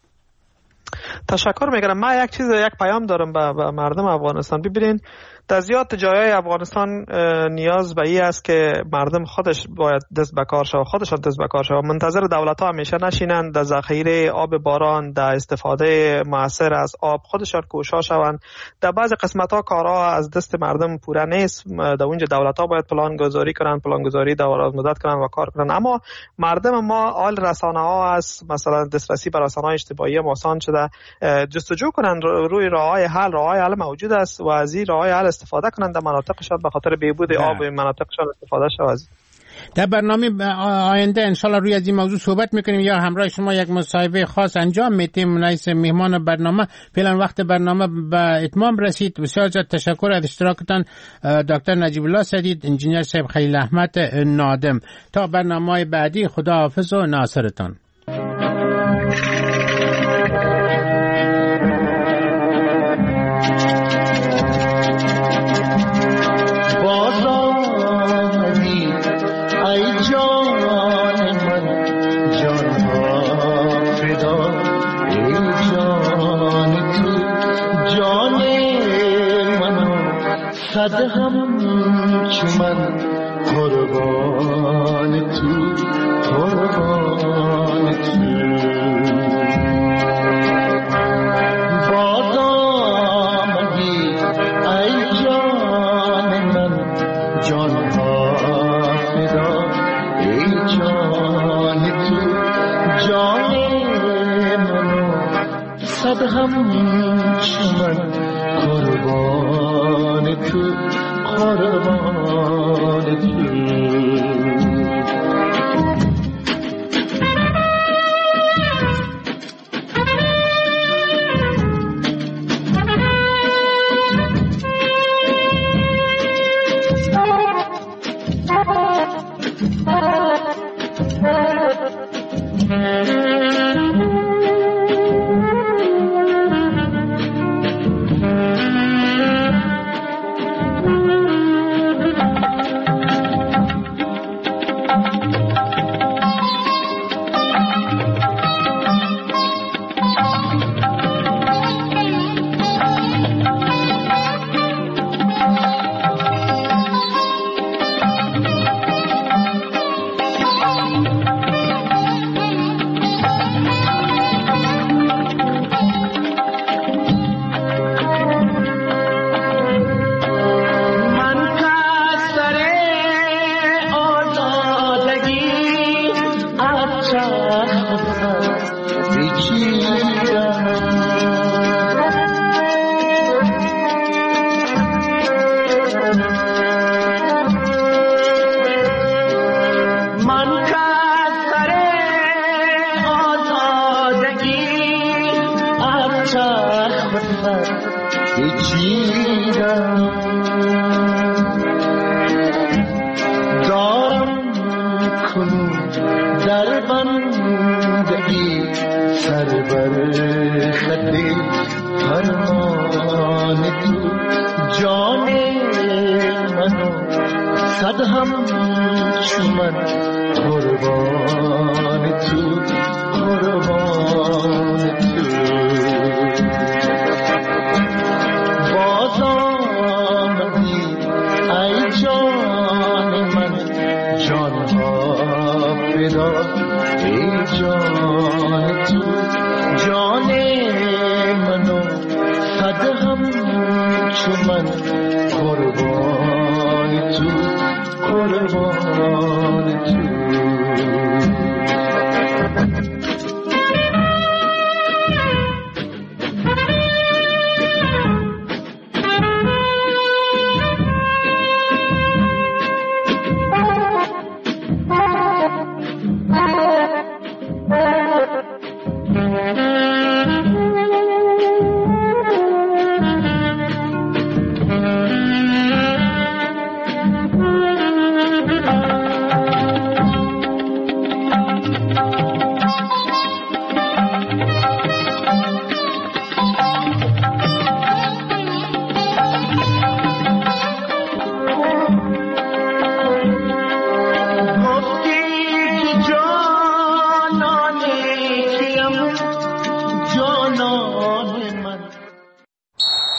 S7: تشکر میکنم. من یک پیام دارم به مردم افغانستان. ببینین در زیاد جایهای افغانستان نیاز به این است که مردم خودش باید دست به کار شود، خودشان دست به کار شود، منتظر دولت ها همیشه نشینند، در ذخیره آب باران، در استفاده مؤثر از آب خودشان کوشش شوند. در بعض قسمت ها کارها از دست مردم پوره نیست، در اونجا دولت ها باید پلان گذاری کنند، پلان گذاری دراز مدت کنند و کار کنند. اما مردم ما آل رسانه ها است، مثلا دسترسی به رسانه های اجتماعی آسان شده، جستجو کنند روی راههای حل موجود است و از این راههای حل استفاده کنند در مناطقشان به خاطر بهبود آب و مناطقشان استفاده شود.
S1: در برنامه آینده انشالله روی از این موضوع صحبت میکنیم یا همراه شما یک مصاحبه خاص انجام میدیم. رئیس مهمان برنامه فعلا وقت برنامه به اتمام رسید. بسیار زیاد تشکر از اشتراکتان دکتر نجیب الله سدید، انجینیر صاحب خلیل احمد نادم. تا برنامه بعدی خداحافظ و ناصرتان.
S8: صد هم چمن قربان تو باز آمدی ای جان من، جان ها فدا ای جان تو، جان منو صد هم چمن قربان تو قربان تو. جان چو من قربان تو قربان تو